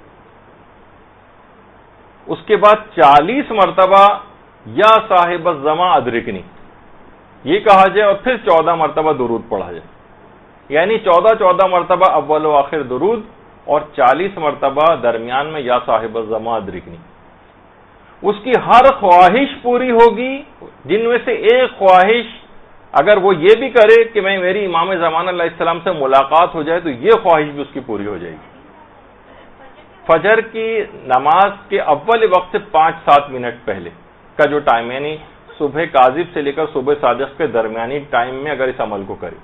[SPEAKER 1] اس کے بعد چالیس مرتبہ یا صاحب الزماں ادرکنی یہ کہا جائے، اور پھر چودہ مرتبہ درود پڑھا جائے، یعنی چودہ چودہ مرتبہ اول و آخر درود اور چالیس مرتبہ درمیان میں یا صاحب الزماں ادرکنی۔ اس کی ہر خواہش پوری ہوگی، جن میں سے ایک خواہش اگر وہ یہ بھی کرے کہ میں میری امام زمانہ علیہ السلام سے ملاقات ہو جائے تو یہ خواہش بھی اس کی پوری ہو جائے گی۔ فجر کی نماز کے اول وقت سے پانچ سات منٹ پہلے کا جو ٹائم، یعنی صبح کاذب سے لے کر صبح صادق کے درمیانی ٹائم میں اگر اس عمل کو کرے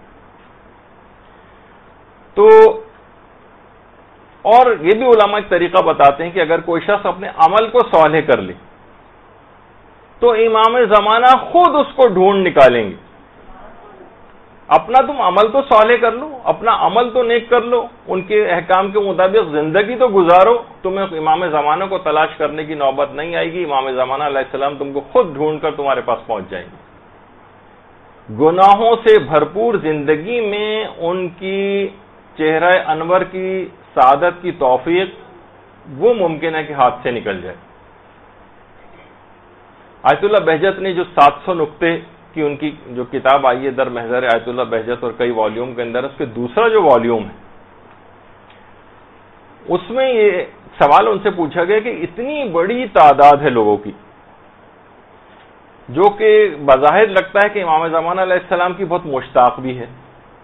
[SPEAKER 1] تو، اور یہ بھی علماء ایک طریقہ بتاتے ہیں کہ اگر کوئی شخص اپنے عمل کو صالح کر لے تو امام زمانہ خود اس کو ڈھونڈ نکالیں گے. اپنا تم عمل تو صالح کر لو، اپنا عمل تو نیک کر لو، ان کے احکام کے مطابق زندگی تو گزارو، تمہیں امام زمانہ کو تلاش کرنے کی نوبت نہیں آئے گی. امام زمانہ علیہ السلام تم کو خود ڈھونڈ کر تمہارے پاس پہنچ جائیں گے. گناہوں سے بھرپور زندگی میں ان کی چہرہ انور کی سعادت کی توفیق وہ ممکن ہے کہ ہاتھ سے نکل جائے. آیت اللہ بہجت نے جو سات سو نقطے کی ان کی جو کتاب آئی ہے در محضر آیت اللہ بہجت اور کئی والیوم کے اندر، اس کے دوسرا جو والیوم ہے اس میں یہ سوال ان سے پوچھا گیا کہ اتنی بڑی تعداد ہے لوگوں کی جو کہ بظاہر لگتا ہے کہ امام زمانہ علیہ السلام کی بہت مشتاق بھی ہے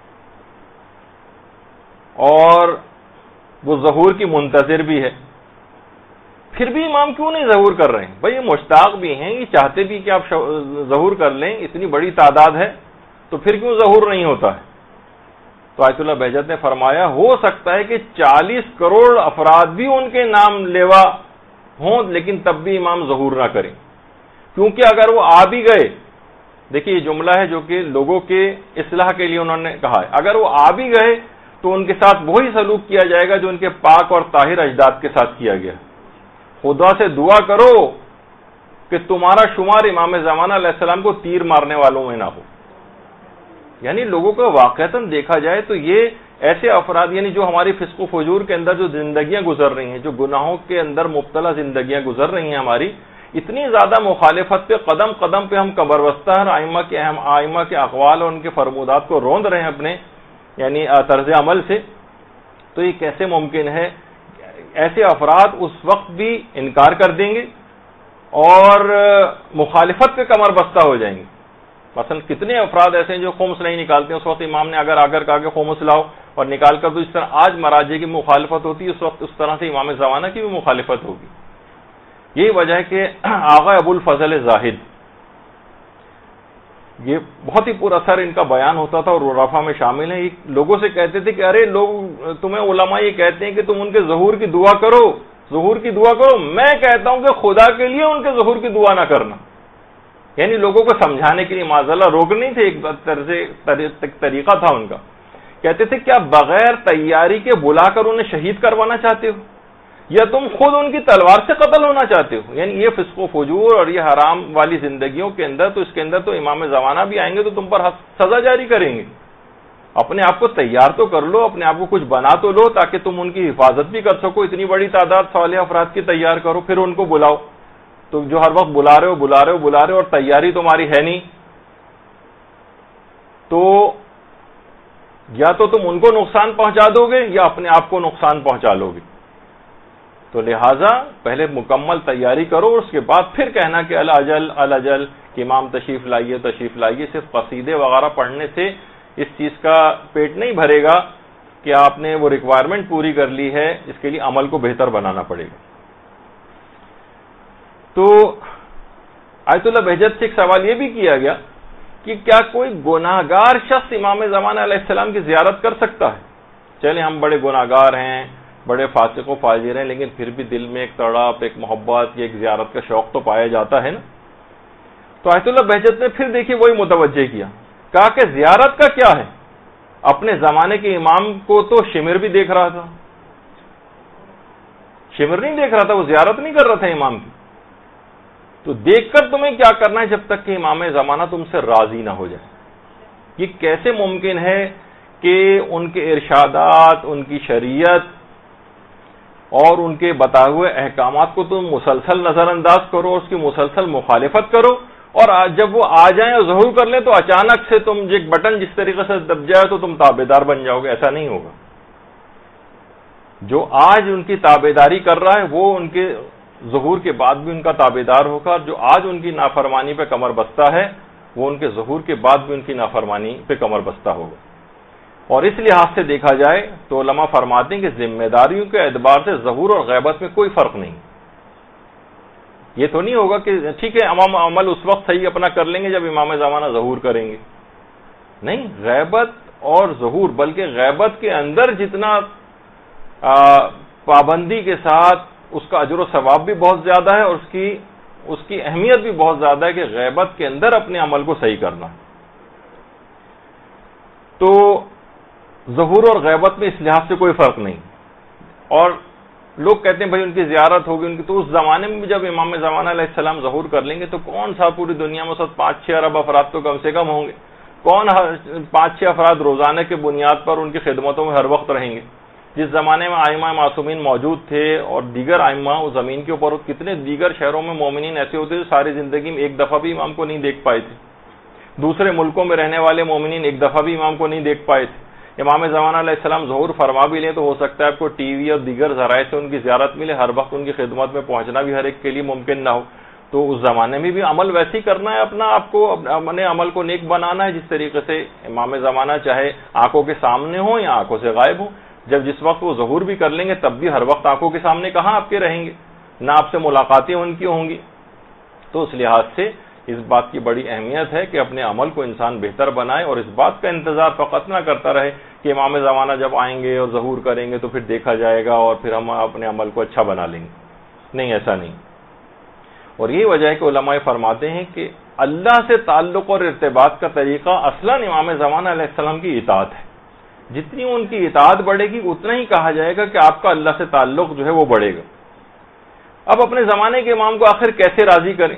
[SPEAKER 1] اور وہ ظہور کی منتظر بھی ہے، پھر بھی امام کیوں نہیں ظہور کر رہے ہیں؟ بھائی یہ مشتاق بھی ہیں، یہ چاہتے بھی کہ آپ ظہور کر لیں، اتنی بڑی تعداد ہے تو پھر کیوں ظہور نہیں ہوتا ہے؟ تو آیت اللہ بہجت نے فرمایا ہو سکتا ہے کہ چالیس کروڑ افراد بھی ان کے نام لیوا ہوں لیکن تب بھی امام ظہور نہ کریں، کیونکہ اگر وہ آ بھی گئے، دیکھیے یہ جملہ ہے جو کہ لوگوں کے اصلاح کے لیے انہوں نے کہا ہے، اگر وہ آ بھی گئے تو ان کے ساتھ وہی سلوک کیا جائے گا جو ان کے پاک اور طاہر اجداد کے ساتھ کیا گیا. خدا سے دعا کرو کہ تمہارا شمار امام زمانہ علیہ السلام کو تیر مارنے والوں میں نہ ہو. یعنی لوگوں کو واقعتاً دیکھا جائے تو یہ ایسے افراد یعنی جو ہماری فسق و فجور کے اندر جو زندگیاں گزر رہی ہیں، جو گناہوں کے اندر مبتلا زندگیاں گزر رہی ہیں ہماری، اتنی زیادہ مخالفت پہ قدم قدم پہ ہم قبر بستہ ہیں، آئمہ کے اہم آئمہ کے اقوال اور ان کے فرمودات کو روند رہے ہیں اپنے یعنی طرز عمل سے، تو یہ کیسے ممکن ہے؟ ایسے افراد اس وقت بھی انکار کر دیں گے اور مخالفت پہ کمر بستہ ہو جائیں گے. مثلا کتنے افراد ایسے ہیں جو خمس نہیں نکالتے ہیں، اس وقت امام نے اگر آ کر کہا کہ خمس لاؤ اور نکال کر، تو اس طرح آج مراجع کی مخالفت ہوتی ہے، اس وقت اس طرح سے امام زمانہ کی بھی مخالفت ہوگی. یہی وجہ ہے کہ آغا ابو الفضل زاہد، یہ بہت ہی پر اثر ان کا بیان ہوتا تھا اور رفع میں شامل ہیں. لوگوں سے کہتے تھے کہ ارے لوگ تمہیں علماء یہ کہتے ہیں کہ تم ان کے ظہور کی دعا کرو، ظہور کی دعا کرو، میں کہتا ہوں کہ خدا کے لیے ان کے ظہور کی دعا نہ کرنا. یعنی لوگوں کو سمجھانے کے لیے معذاللہ روک نہیں تھے، ایک طرز طریقہ تھا ان کا. کہتے تھے کیا بغیر تیاری کے بلا کر انہیں شہید کروانا چاہتے ہو یا تم خود ان کی تلوار سے قتل ہونا چاہتے ہو؟ یعنی یہ فسق و فجور اور یہ حرام والی زندگیوں کے اندر تو اس کے اندر تو امام زمانہ بھی آئیں گے تو تم پر سزا جاری کریں گے. اپنے آپ کو تیار تو کر لو، اپنے آپ کو کچھ بنا تو لو تاکہ تم ان کی حفاظت بھی کر سکو. اتنی بڑی تعداد صالح افراد کی تیار کرو، پھر ان کو بلاؤ. تو جو ہر وقت بلا رہے ہو بلا رہے ہو بلا رہے ہو اور تیاری تمہاری ہے نہیں، تو یا تو تم ان کو نقصان پہنچا دو گے یا اپنے آپ کو نقصان پہنچا لو گے. تو لہٰذا پہلے مکمل تیاری کرو، اس کے بعد پھر کہنا کہ الاجل الاجل کہ امام تشریف لائیے تشریف لائیے. صرف قصیدے وغیرہ پڑھنے سے اس چیز کا پیٹ نہیں بھرے گا کہ آپ نے وہ ریکوائرمنٹ پوری کر لی ہے، اس کے لیے عمل کو بہتر بنانا پڑے گا. تو آیت اللہ بہجت سے ایک سوال یہ بھی کیا گیا کہ کیا کوئی گناہگار شخص امام زمانہ علیہ السلام کی زیارت کر سکتا ہے؟ چلے ہم بڑے گناہگار ہیں، بڑے فاسق و فاجر ہیں، لیکن پھر بھی دل میں ایک تڑپ، ایک محبت، ایک زیارت کا شوق تو پایا جاتا ہے نا. تو آیت اللہ بہجت نے پھر دیکھیے وہی متوجہ کیا، کہا کہ زیارت کا کیا ہے؟ اپنے زمانے کے امام کو تو شمر بھی دیکھ رہا تھا، شمر نہیں دیکھ رہا تھا، وہ زیارت نہیں کر رہا تھا امام کی. تو دیکھ کر تمہیں کیا کرنا ہے جب تک کہ امام زمانہ تم سے راضی نہ ہو جائے؟ یہ کیسے ممکن ہے کہ ان کے ارشادات، ان کی شریعت اور ان کے بتائے ہوئے احکامات کو تم مسلسل نظر انداز کرو، اس کی مسلسل مخالفت کرو، اور جب وہ آ جائیں اور ظہور کر لیں تو اچانک سے تم ایک بٹن جس طریقے سے دب جائے تو تم تابعدار بن جاؤ گے؟ ایسا نہیں ہوگا. جو آج ان کی تابعداری کر رہا ہے وہ ان کے ظہور کے بعد بھی ان کا تابعدار ہوگا، اور جو آج ان کی نافرمانی پہ کمر بستہ ہے وہ ان کے ظہور کے بعد بھی ان کی نافرمانی پہ کمر بستہ ہوگا. اور اس لحاظ سے دیکھا جائے تو علماء فرماتے ہیں کہ ذمہ داریوں کے اعتبار سے ظہور اور غیبت میں کوئی فرق نہیں. یہ تو نہیں ہوگا کہ ٹھیک ہے امام عمل اس وقت صحیح اپنا کر لیں گے جب امام زمانہ ظہور کریں گے. نہیں، غیبت اور ظہور، بلکہ غیبت کے اندر جتنا پابندی کے ساتھ اس کا اجر و ثواب بھی بہت زیادہ ہے اور اس کی اس کی اہمیت بھی بہت زیادہ ہے کہ غیبت کے اندر اپنے عمل کو صحیح کرنا. تو ظہور اور غیبت میں اس لحاظ سے کوئی فرق نہیں. اور لوگ کہتے ہیں بھائی ان کی زیارت ہوگی ان کی, تو اس زمانے میں بھی جب امام زمانہ علیہ السلام ظہور کر لیں گے تو کون سا پوری دنیا میں سب پانچ چھ ارب افراد تو کم سے کم ہوں گے. کون پانچ چھ افراد روزانہ کے بنیاد پر ان کی خدمتوں میں ہر وقت رہیں گے. جس زمانے میں ائمہ معصومین موجود تھے اور دیگر ائمہ اس زمین کے اوپر, کتنے دیگر شہروں میں مومنین ایسے ہوتے جو ساری زندگی میں ایک دفعہ بھی امام کو نہیں دیکھ پائے تھے. دوسرے ملکوں میں رہنے والے مومنین ایک دفعہ بھی امام کو نہیں دیکھ پائے تھے. امام زمانہ علیہ السلام ظہور فرما بھی لیں تو ہو سکتا ہے آپ کو ٹی وی اور دیگر ذرائع سے ان کی زیارت ملے, ہر وقت ان کی خدمت میں پہنچنا بھی ہر ایک کے لیے ممکن نہ ہو. تو اس زمانے میں بھی عمل ویسے ہی کرنا ہے, اپنا آپ کو اپنے عمل کو نیک بنانا ہے جس طریقے سے امام زمانہ چاہے آنکھوں کے سامنے ہوں یا آنکھوں سے غائب ہوں. جب جس وقت وہ ظہور بھی کر لیں گے تب بھی ہر وقت آنکھوں کے سامنے کہاں آپ کے رہیں گے, نہ آپ سے ملاقاتیں ان کی ہوں گی. تو اس لحاظ سے اس بات کی بڑی اہمیت ہے کہ اپنے عمل کو انسان بہتر بنائے اور اس بات کا انتظار فقط نہ کرتا رہے کہ امام زمانہ جب آئیں گے اور ظہور کریں گے تو پھر دیکھا جائے گا اور پھر ہم اپنے عمل کو اچھا بنا لیں گے. نہیں, ایسا نہیں. اور یہی وجہ ہے کہ علماء فرماتے ہیں کہ اللہ سے تعلق اور ارتباط کا طریقہ اصلاً امام زمانہ علیہ السلام کی اطاعت ہے. جتنی ان کی اطاعت بڑھے گی اتنا ہی کہا جائے گا کہ آپ کا اللہ سے تعلق جو ہے وہ بڑھے گا. اب اپنے زمانے کے امام کو آخر کیسے راضی کریں,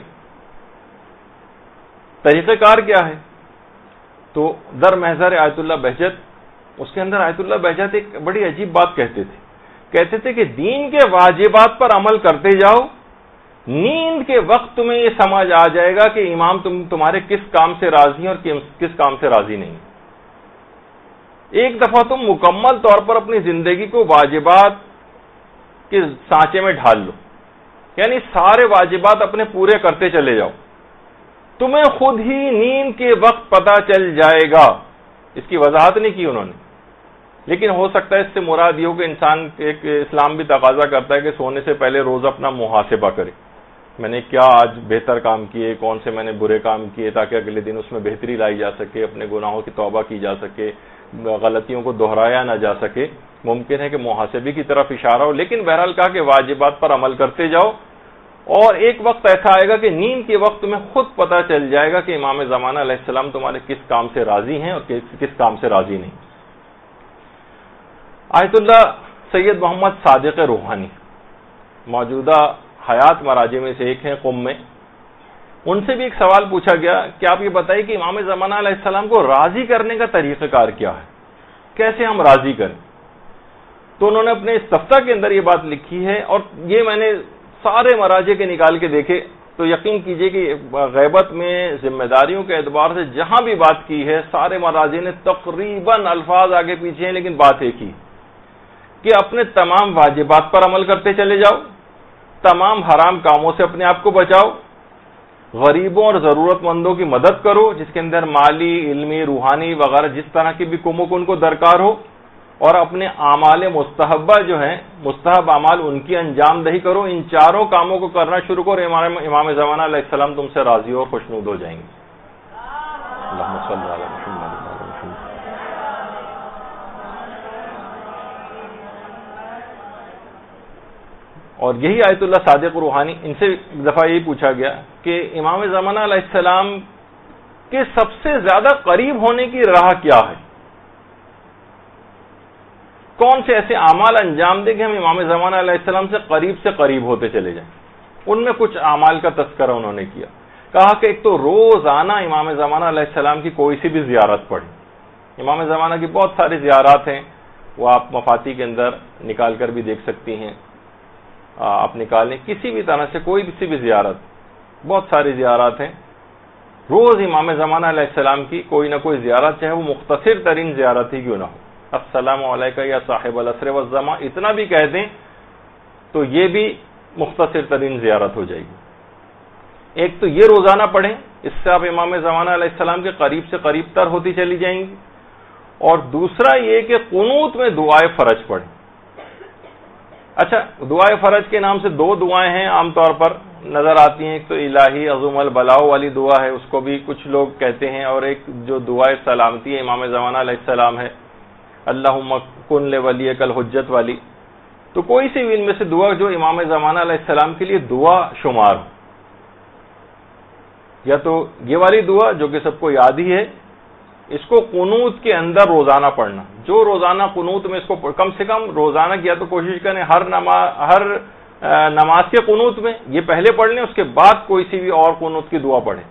[SPEAKER 1] طریقہ کار کیا ہے؟ تو در محضر آیت اللہ بہجت, اس کے اندر آیت اللہ بہجت ایک بڑی عجیب بات کہتے تھے. کہتے تھے کہ دین کے واجبات پر عمل کرتے جاؤ, نیند کے وقت تمہیں یہ سمجھ آ جائے گا کہ امام تم تمہارے کس کام سے راضی ہیں اور کس کام سے راضی نہیں. ایک دفعہ تم مکمل طور پر اپنی زندگی کو واجبات کے سانچے میں ڈھال لو, یعنی سارے واجبات اپنے پورے کرتے چلے جاؤ, تمہیں خود ہی نیند کے وقت پتہ چل جائے گا. اس کی وضاحت نہیں کی انہوں نے, لیکن ہو سکتا ہے اس سے مراد یہ ہو کہ انسان ایک اسلام بھی تقاضا کرتا ہے کہ سونے سے پہلے روز اپنا محاسبہ کرے, میں نے کیا آج بہتر کام کیے, کون سے میں نے برے کام کیے, تاکہ اگلے دن اس میں بہتری لائی جا سکے, اپنے گناہوں کی توبہ کی جا سکے, غلطیوں کو دہرایا نہ جا سکے. ممکن ہے کہ محاسبے کی طرف اشارہ ہو, لیکن بہرحال کہا کہ واجبات پر عمل کرتے جاؤ اور ایک وقت ایسا آئے گا کہ نیند کے وقت تمہیں خود پتہ چل جائے گا کہ امام زمانہ علیہ السلام تمہارے کس کام سے راضی ہیں اور کس کام سے راضی نہیں. آیت اللہ سید محمد صادق روحانی موجودہ حیات مراجع میں سے ایک ہیں قم میں, ان سے بھی ایک سوال پوچھا گیا کہ آپ یہ بتائیے کہ امام زمانہ علیہ السلام کو راضی کرنے کا طریقہ کار کیا ہے, کیسے ہم راضی کریں. تو انہوں نے اپنے استفتاء کے اندر یہ بات لکھی ہے, اور یہ میں نے سارے مراجع کے نکال کے دیکھے تو یقین کیجئے کہ غیبت میں ذمہ داریوں کے اعتبار سے جہاں بھی بات کی ہے سارے مراجع نے تقریباً الفاظ آگے پیچھے ہیں, لیکن بات ایک ہی کہ اپنے تمام واجبات پر عمل کرتے چلے جاؤ, تمام حرام کاموں سے اپنے آپ کو بچاؤ, غریبوں اور ضرورت مندوں کی مدد کرو جس کے اندر مالی, علمی, روحانی وغیرہ جس طرح کی بھی کمک ان کو درکار ہو, اور اپنے اعمال مستحبہ جو ہیں مستحب اعمال ان کی انجام دہی کرو. ان چاروں کاموں کو کرنا شروع کرو, امام امام زمانہ علیہ السلام تم سے راضی اور خوشنود ہو جائیں گے. اللہم صلی علی محمد. اور یہی آیت اللہ صادق روحانی, ان سے ایک دفعہ یہی پوچھا گیا کہ امام زمانہ علیہ السلام کے سب سے زیادہ قریب ہونے کی راہ کیا ہے, کون سے ایسے اعمال انجام دیں کہ ہم امام زمانہ علیہ السلام سے قریب سے قریب ہوتے چلے جائیں. ان میں کچھ اعمال کا تذکرہ انہوں نے کیا, کہا کہ ایک تو روزانہ امام زمانہ علیہ السلام کی کوئی سی بھی زیارت پڑھیں. امام زمانہ کی بہت ساری زیارات ہیں, وہ آپ مفاتی کے اندر نکال کر بھی دیکھ سکتی ہیں, آپ نکالیں کسی بھی طرح سے کوئی سی بھی زیارت, بہت ساری زیارات ہیں. روز امام زمانہ علیہ السلام کی کوئی نہ کوئی زیارت, چاہے وہ مختصر ترین زیارت ہی کیوں نہ ہو, السلام علیکم یا صاحب العصر والزمان اتنا بھی کہہ دیں تو یہ بھی مختصر ترین زیارت ہو جائے گی. ایک تو یہ روزانہ پڑھیں, اس سے آپ امام زمانہ علیہ السلام کے قریب سے قریب تر ہوتی چلی جائیں گی. اور دوسرا یہ کہ قنوت میں دعائے فرج پڑھیں. اچھا, دعائے فرج کے نام سے دو دعائیں ہیں عام طور پر نظر آتی ہیں, ایک تو الہی عظم البلاء والی دعا ہے, اس کو بھی کچھ لوگ کہتے ہیں, اور ایک جو دعائے سلامتی ہے امام زمانہ علیہ السلام ہے, اللہم کن لولیک الحجت والی. تو کوئی سی بھی ان میں سے دعا جو امام زمانہ علیہ السلام کے لیے دعا شمار ہو, یا تو یہ والی دعا جو کہ سب کو یاد ہی ہے، اس کو قنوت کے اندر روزانہ پڑھنا. جو روزانہ قنوت میں اس کو کم سے کم روزانہ کیا تو کوشش کریں ہر نماز ہر نماز کے قنوت میں یہ پہلے پڑھ لیں، اس کے بعد کوئی سی بھی اور قنوت کی دعا پڑھیں.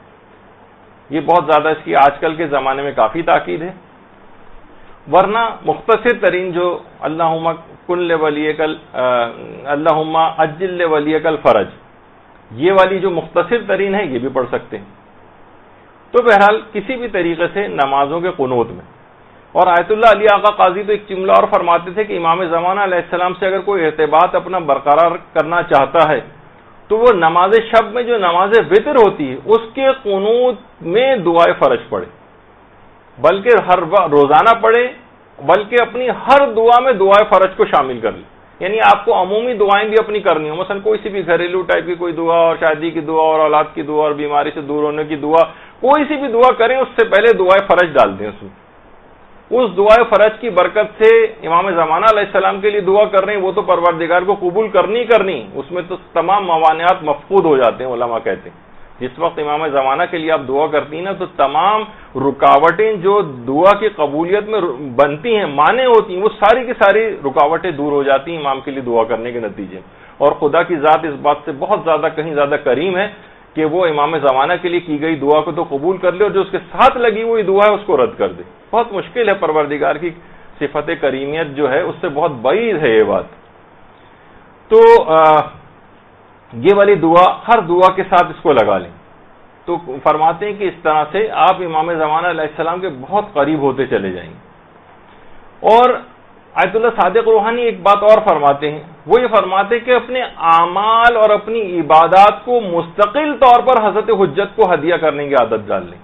[SPEAKER 1] یہ بہت زیادہ اس کی آج کل کے زمانے میں کافی تاکید ہے. ورنہ مختصر ترین جو اللہم کن لولیک اللہم عجل لولیک الفرج، یہ والی جو مختصر ترین ہے یہ بھی پڑھ سکتے ہیں. تو بہرحال کسی بھی طریقے سے نمازوں کے قنوت میں. اور آیت اللہ علی آقا قاضی تو ایک جملہ اور فرماتے تھے کہ امام زمانہ علیہ السلام سے اگر کوئی ارتباط اپنا برقرار کرنا چاہتا ہے تو وہ نماز شب میں جو نماز وتر ہوتی ہے اس کے قنوت میں دعائے فرج پڑھے، بلکہ ہر روزانہ پڑھے، بلکہ اپنی ہر دعا میں دعائے فرج کو شامل کر لے. یعنی آپ کو عمومی دعائیں بھی اپنی کرنی ہو، مثلا کوئی سی بھی گھریلو ٹائپ کی کوئی دعا اور شادی کی دعا اور اولاد کی دعا اور بیماری سے دور ہونے کی دعا، کوئی سی بھی دعا کریں اس سے پہلے دعائے فرج ڈال دیں. اس میں اس دعائے فرج کی برکت سے امام زمانہ علیہ السلام کے لیے دعا کر رہے ہیں، وہ تو پروردگار کو قبول کرنی کرنی، اس میں تو تمام موانعات مفقود ہو جاتے ہیں. علماء کہتے ہیں جس وقت امام زمانہ کے لیے آپ دعا کرتی ہیں نا تو تمام رکاوٹیں جو دعا کی قبولیت میں بنتی ہیں، مانع ہوتی ہیں، وہ ساری کی ساری رکاوٹیں دور ہو جاتی ہیں امام کے لیے دعا کرنے کے نتیجے. اور خدا کی ذات اس بات سے بہت زیادہ کہیں زیادہ کریم ہے کہ وہ امام زمانہ کے لیے کی گئی دعا کو تو قبول کر لے اور جو اس کے ساتھ لگی ہوئی دعا ہے اس کو رد کر دے. بہت مشکل ہے، پروردگار کی صفت کریمیت جو ہے اس سے بہت بعید ہے یہ بات. تو یہ والی دعا ہر دعا کے ساتھ اس کو لگا لیں. تو فرماتے ہیں کہ اس طرح سے آپ امام زمانہ علیہ السلام کے بہت قریب ہوتے چلے جائیں گے. اور آیت اللہ صادق روحانی ایک بات اور فرماتے ہیں، وہ یہ فرماتے ہیں کہ اپنے اعمال اور اپنی عبادات کو مستقل طور پر حضرت حجت کو ہدیہ کرنے کی عادت ڈال لیں.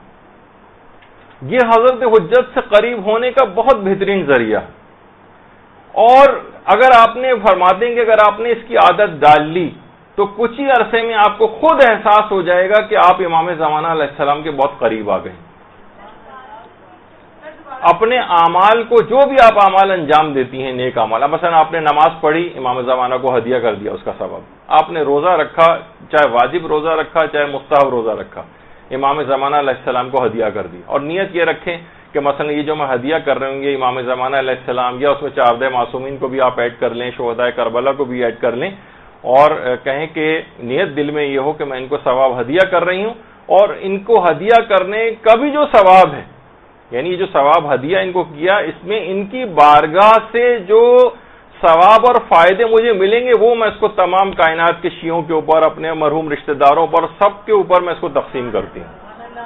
[SPEAKER 1] یہ حضرت حجت سے قریب ہونے کا بہت بہترین ذریعہ. اور اگر آپ نے فرماتے ہیں کہ اگر آپ نے اس کی عادت ڈال لی تو کچھ ہی عرصے میں آپ کو خود احساس ہو جائے گا کہ آپ امام زمانہ علیہ السلام کے بہت قریب آ گئے. اپنے اعمال کو جو بھی آپ اعمال انجام دیتی ہیں نیک اعمال، مثلا آپ نے نماز پڑھی امام زمانہ کو ہدیہ کر دیا اس کا ثواب. آپ نے روزہ رکھا، چاہے واجب روزہ رکھا چاہے مستحب روزہ رکھا، امام زمانہ علیہ السلام کو ہدیہ کر دی. اور نیت یہ رکھیں کہ مثلا یہ جو میں ہدیہ کر رہے ہوں گے امام زمانہ علیہ السلام، یا اس میں چاردہ معصومین کو بھی آپ ایڈ کر لیں، شہدائے کربلا کو بھی ایڈ کر لیں، اور کہیں کہ نیت دل میں یہ ہو کہ میں ان کو ثواب ہدیہ کر رہی ہوں. اور ان کو ہدیہ کرنے کا بھی جو ثواب ہے، یعنی جو ثواب ہدیہ ان کو کیا، اس میں ان کی بارگاہ سے جو ثواب اور فائدے مجھے ملیں گے وہ میں اس کو تمام کائنات کے شیعوں کے اوپر، اپنے مرحوم رشتہ داروں پر، سب کے اوپر میں اس کو تقسیم کرتی ہوں.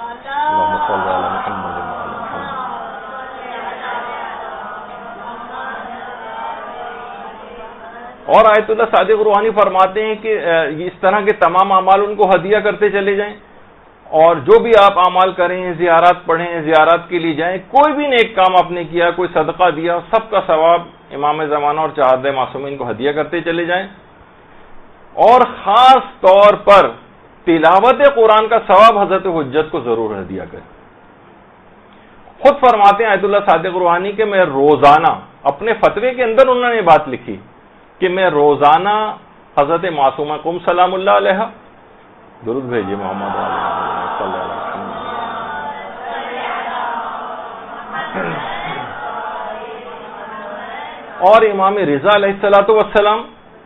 [SPEAKER 1] اور آیت اللہ صادق روحانی فرماتے ہیں کہ اس طرح کے تمام اعمال ان کو ہدیہ کرتے چلے جائیں، اور جو بھی آپ اعمال کریں، زیارات پڑھیں، زیارات کے لیے جائیں، کوئی بھی نیک کام آپ نے کیا، کوئی صدقہ دیا، سب کا ثواب امام زمانہ اور چہارده معصومین کو ہدیہ کرتے چلے جائیں. اور خاص طور پر تلاوت قرآن کا ثواب حضرت حجت کو ضرور ہدیہ کریں. خود فرماتے ہیں آیت اللہ صادق روحانی کہ میں روزانہ، اپنے فتوے کے اندر انہوں نے یہ بات لکھی کہ میں روزانہ حضرت معصومہ قم سلام اللہ علیہ درود بھیجیے محمد صلی اللہ علیہ وسلم، اور امام رضا علیہ الصلوۃ والسلام،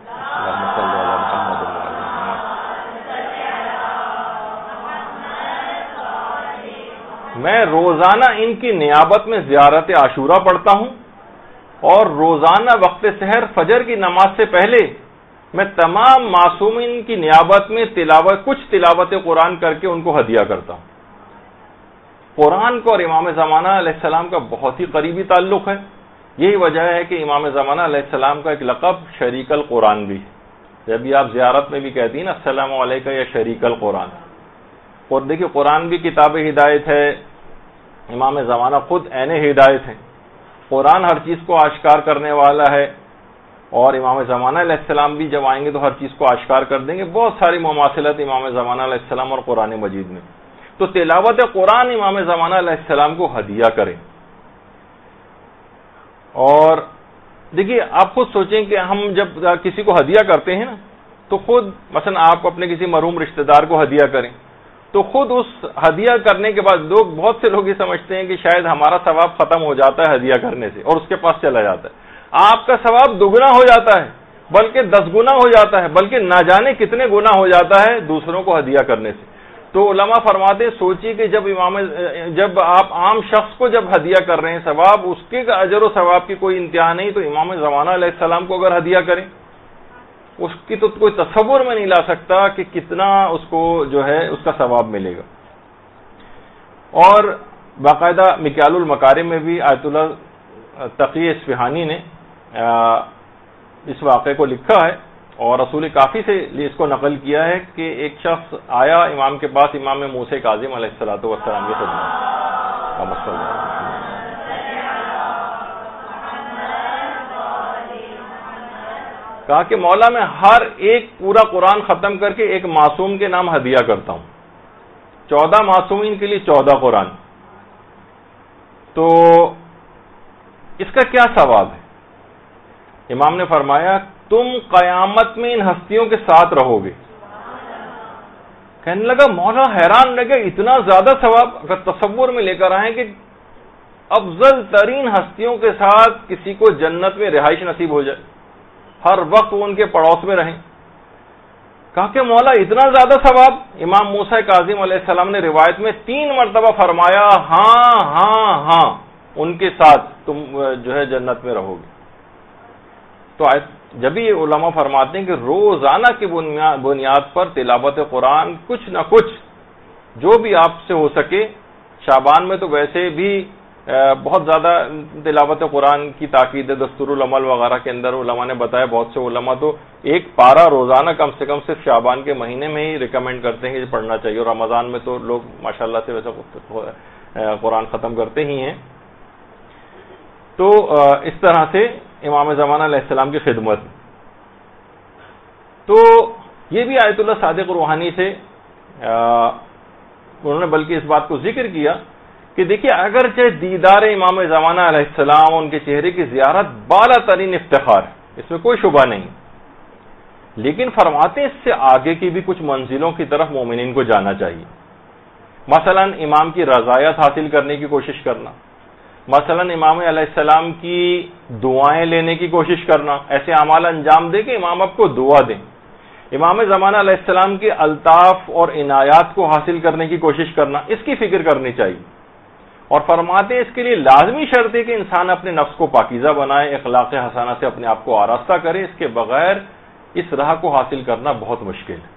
[SPEAKER 1] میں روزانہ ان کی نیابت میں زیارت عاشورہ پڑھتا ہوں، اور روزانہ وقت سحر فجر کی نماز سے پہلے میں تمام معصومین کی نیابت میں تلاوت کچھ تلاوت قرآن کر کے ان کو ہدیہ کرتا ہوں. قرآن کو اور امام زمانہ علیہ السلام کا بہت ہی قریبی تعلق ہے. یہی وجہ ہے کہ امام زمانہ علیہ السلام کا ایک لقب شریک القرآن بھی ہے. جب بھی آپ زیارت میں بھی کہتی ہیں نا السلام علیکم یا شریک القرآن. اور دیکھیے قرآن بھی کتاب ہدایت ہے، امام زمانہ خود عین ہدایت ہے. قرآن ہر چیز کو آشکار کرنے والا ہے، اور امام زمانہ علیہ السلام بھی جب آئیں گے تو ہر چیز کو آشکار کر دیں گے. بہت ساری مماثلت امام زمانہ علیہ السلام اور قرآن مجید میں. تو تلاوت قرآن امام زمانہ علیہ السلام کو ہدیہ کریں. اور دیکھیے آپ خود سوچیں کہ ہم جب کسی کو ہدیہ کرتے ہیں نا تو خود مثلا آپ اپنے کسی مرحوم رشتہ دار کو ہدیہ کریں، تو خود اس ہدیہ کرنے کے بعد لوگ بہت سے لوگ یہ سمجھتے ہیں کہ شاید ہمارا ثواب ختم ہو جاتا ہے ہدیہ کرنے سے اور اس کے پاس چلا جاتا ہے. آپ کا ثواب دگنا ہو جاتا ہے, بلکہ دس گنا ہو جاتا ہے, بلکہ نہ جانے کتنے گنا ہو جاتا ہے دوسروں کو ہدیہ کرنے سے. تو علماء فرماتے سوچیے کہ جب امام جب آپ عام شخص کو جب ہدیہ کر رہے ہیں ثواب اس کے اجر و ثواب کی کوئی انتہا نہیں, تو امام زمانہ علیہ السلام کو اگر ہدیہ کریں اس کی تو کوئی تصور میں نہیں لا سکتا کہ کتنا اس کو جو ہے اس کا ثواب ملے گا. اور باقاعدہ مکیال المکارم میں بھی آیت اللہ تقی اصفہانی نے اس واقعے کو لکھا ہے اور رسول کافی سے اس کو نقل کیا ہے کہ ایک شخص آیا امام کے پاس, امام موسیٰ کاظم علیہ الصلوۃ والسلام کی خدمت. کہا کہ مولا میں ہر ایک پورا قرآن ختم کر کے ایک معصوم کے نام ہدیہ کرتا ہوں, چودہ معصومین کے لیے چودہ قرآن, تو اس کا کیا ثواب ہے؟ امام نے فرمایا تم قیامت میں ان ہستیوں کے ساتھ رہو گے. کہنے لگا مولا حیران لگے اتنا زیادہ ثواب, اگر تصور میں لے کر آئیں کہ افضل ترین ہستیوں کے ساتھ کسی کو جنت میں رہائش نصیب ہو جائے, ہر وقت وہ ان کے پڑوس میں رہیں. کہا کہ مولا اتنا زیادہ ثواب؟ امام موسیٰ کاظم علیہ السلام نے روایت میں تین مرتبہ فرمایا ہاں ہاں ہاں ان کے ساتھ تم جو ہے جنت میں رہو گے. تو جب یہ علماء فرماتے ہیں کہ روزانہ کی بنیاد پر تلاوت قرآن کچھ نہ کچھ جو بھی آپ سے ہو سکے, شعبان میں تو ویسے بھی بہت زیادہ تلاوت قرآن کی تاکید ہے, دستور العمل وغیرہ کے اندر علماء نے بتایا, بہت سے علماء تو ایک پارہ روزانہ کم سے کم صرف شعبان کے مہینے میں ہی ریکمینڈ کرتے ہیں کہ پڑھنا چاہیے, اور رمضان میں تو لوگ ماشاءاللہ سے ویسے قرآن ختم کرتے ہی ہیں. تو اس طرح سے امام زمانہ علیہ السلام کی خدمت. تو یہ بھی آیت اللہ صادق روحانی سے انہوں نے بلکہ اس بات کو ذکر کیا کہ دیکھیے اگرچہ دیدار امام زمانہ علیہ السلام ان کے چہرے کی زیارت بالا ترین افتخار ہے, اس میں کوئی شبہ نہیں, لیکن فرماتے ہیں اس سے آگے کی بھی کچھ منزلوں کی طرف مومنین کو جانا چاہیے. مثلا امام کی رضایت حاصل کرنے کی کوشش کرنا, مثلا امام علیہ السلام کی دعائیں لینے کی کوشش کرنا, ایسے اعمال انجام دے کہ امام آپ کو دعا دیں. امام زمانہ علیہ السلام کے الطاف اور عنایات کو حاصل کرنے کی کوشش کرنا, اس کی فکر کرنی چاہیے. اور فرماتے ہیں اس کے لیے لازمی شرط ہے کہ انسان اپنے نفس کو پاکیزہ بنائے, اخلاق حسنہ سے اپنے آپ کو آراستہ کرے, اس کے بغیر اس راہ کو حاصل کرنا بہت مشکل ہے.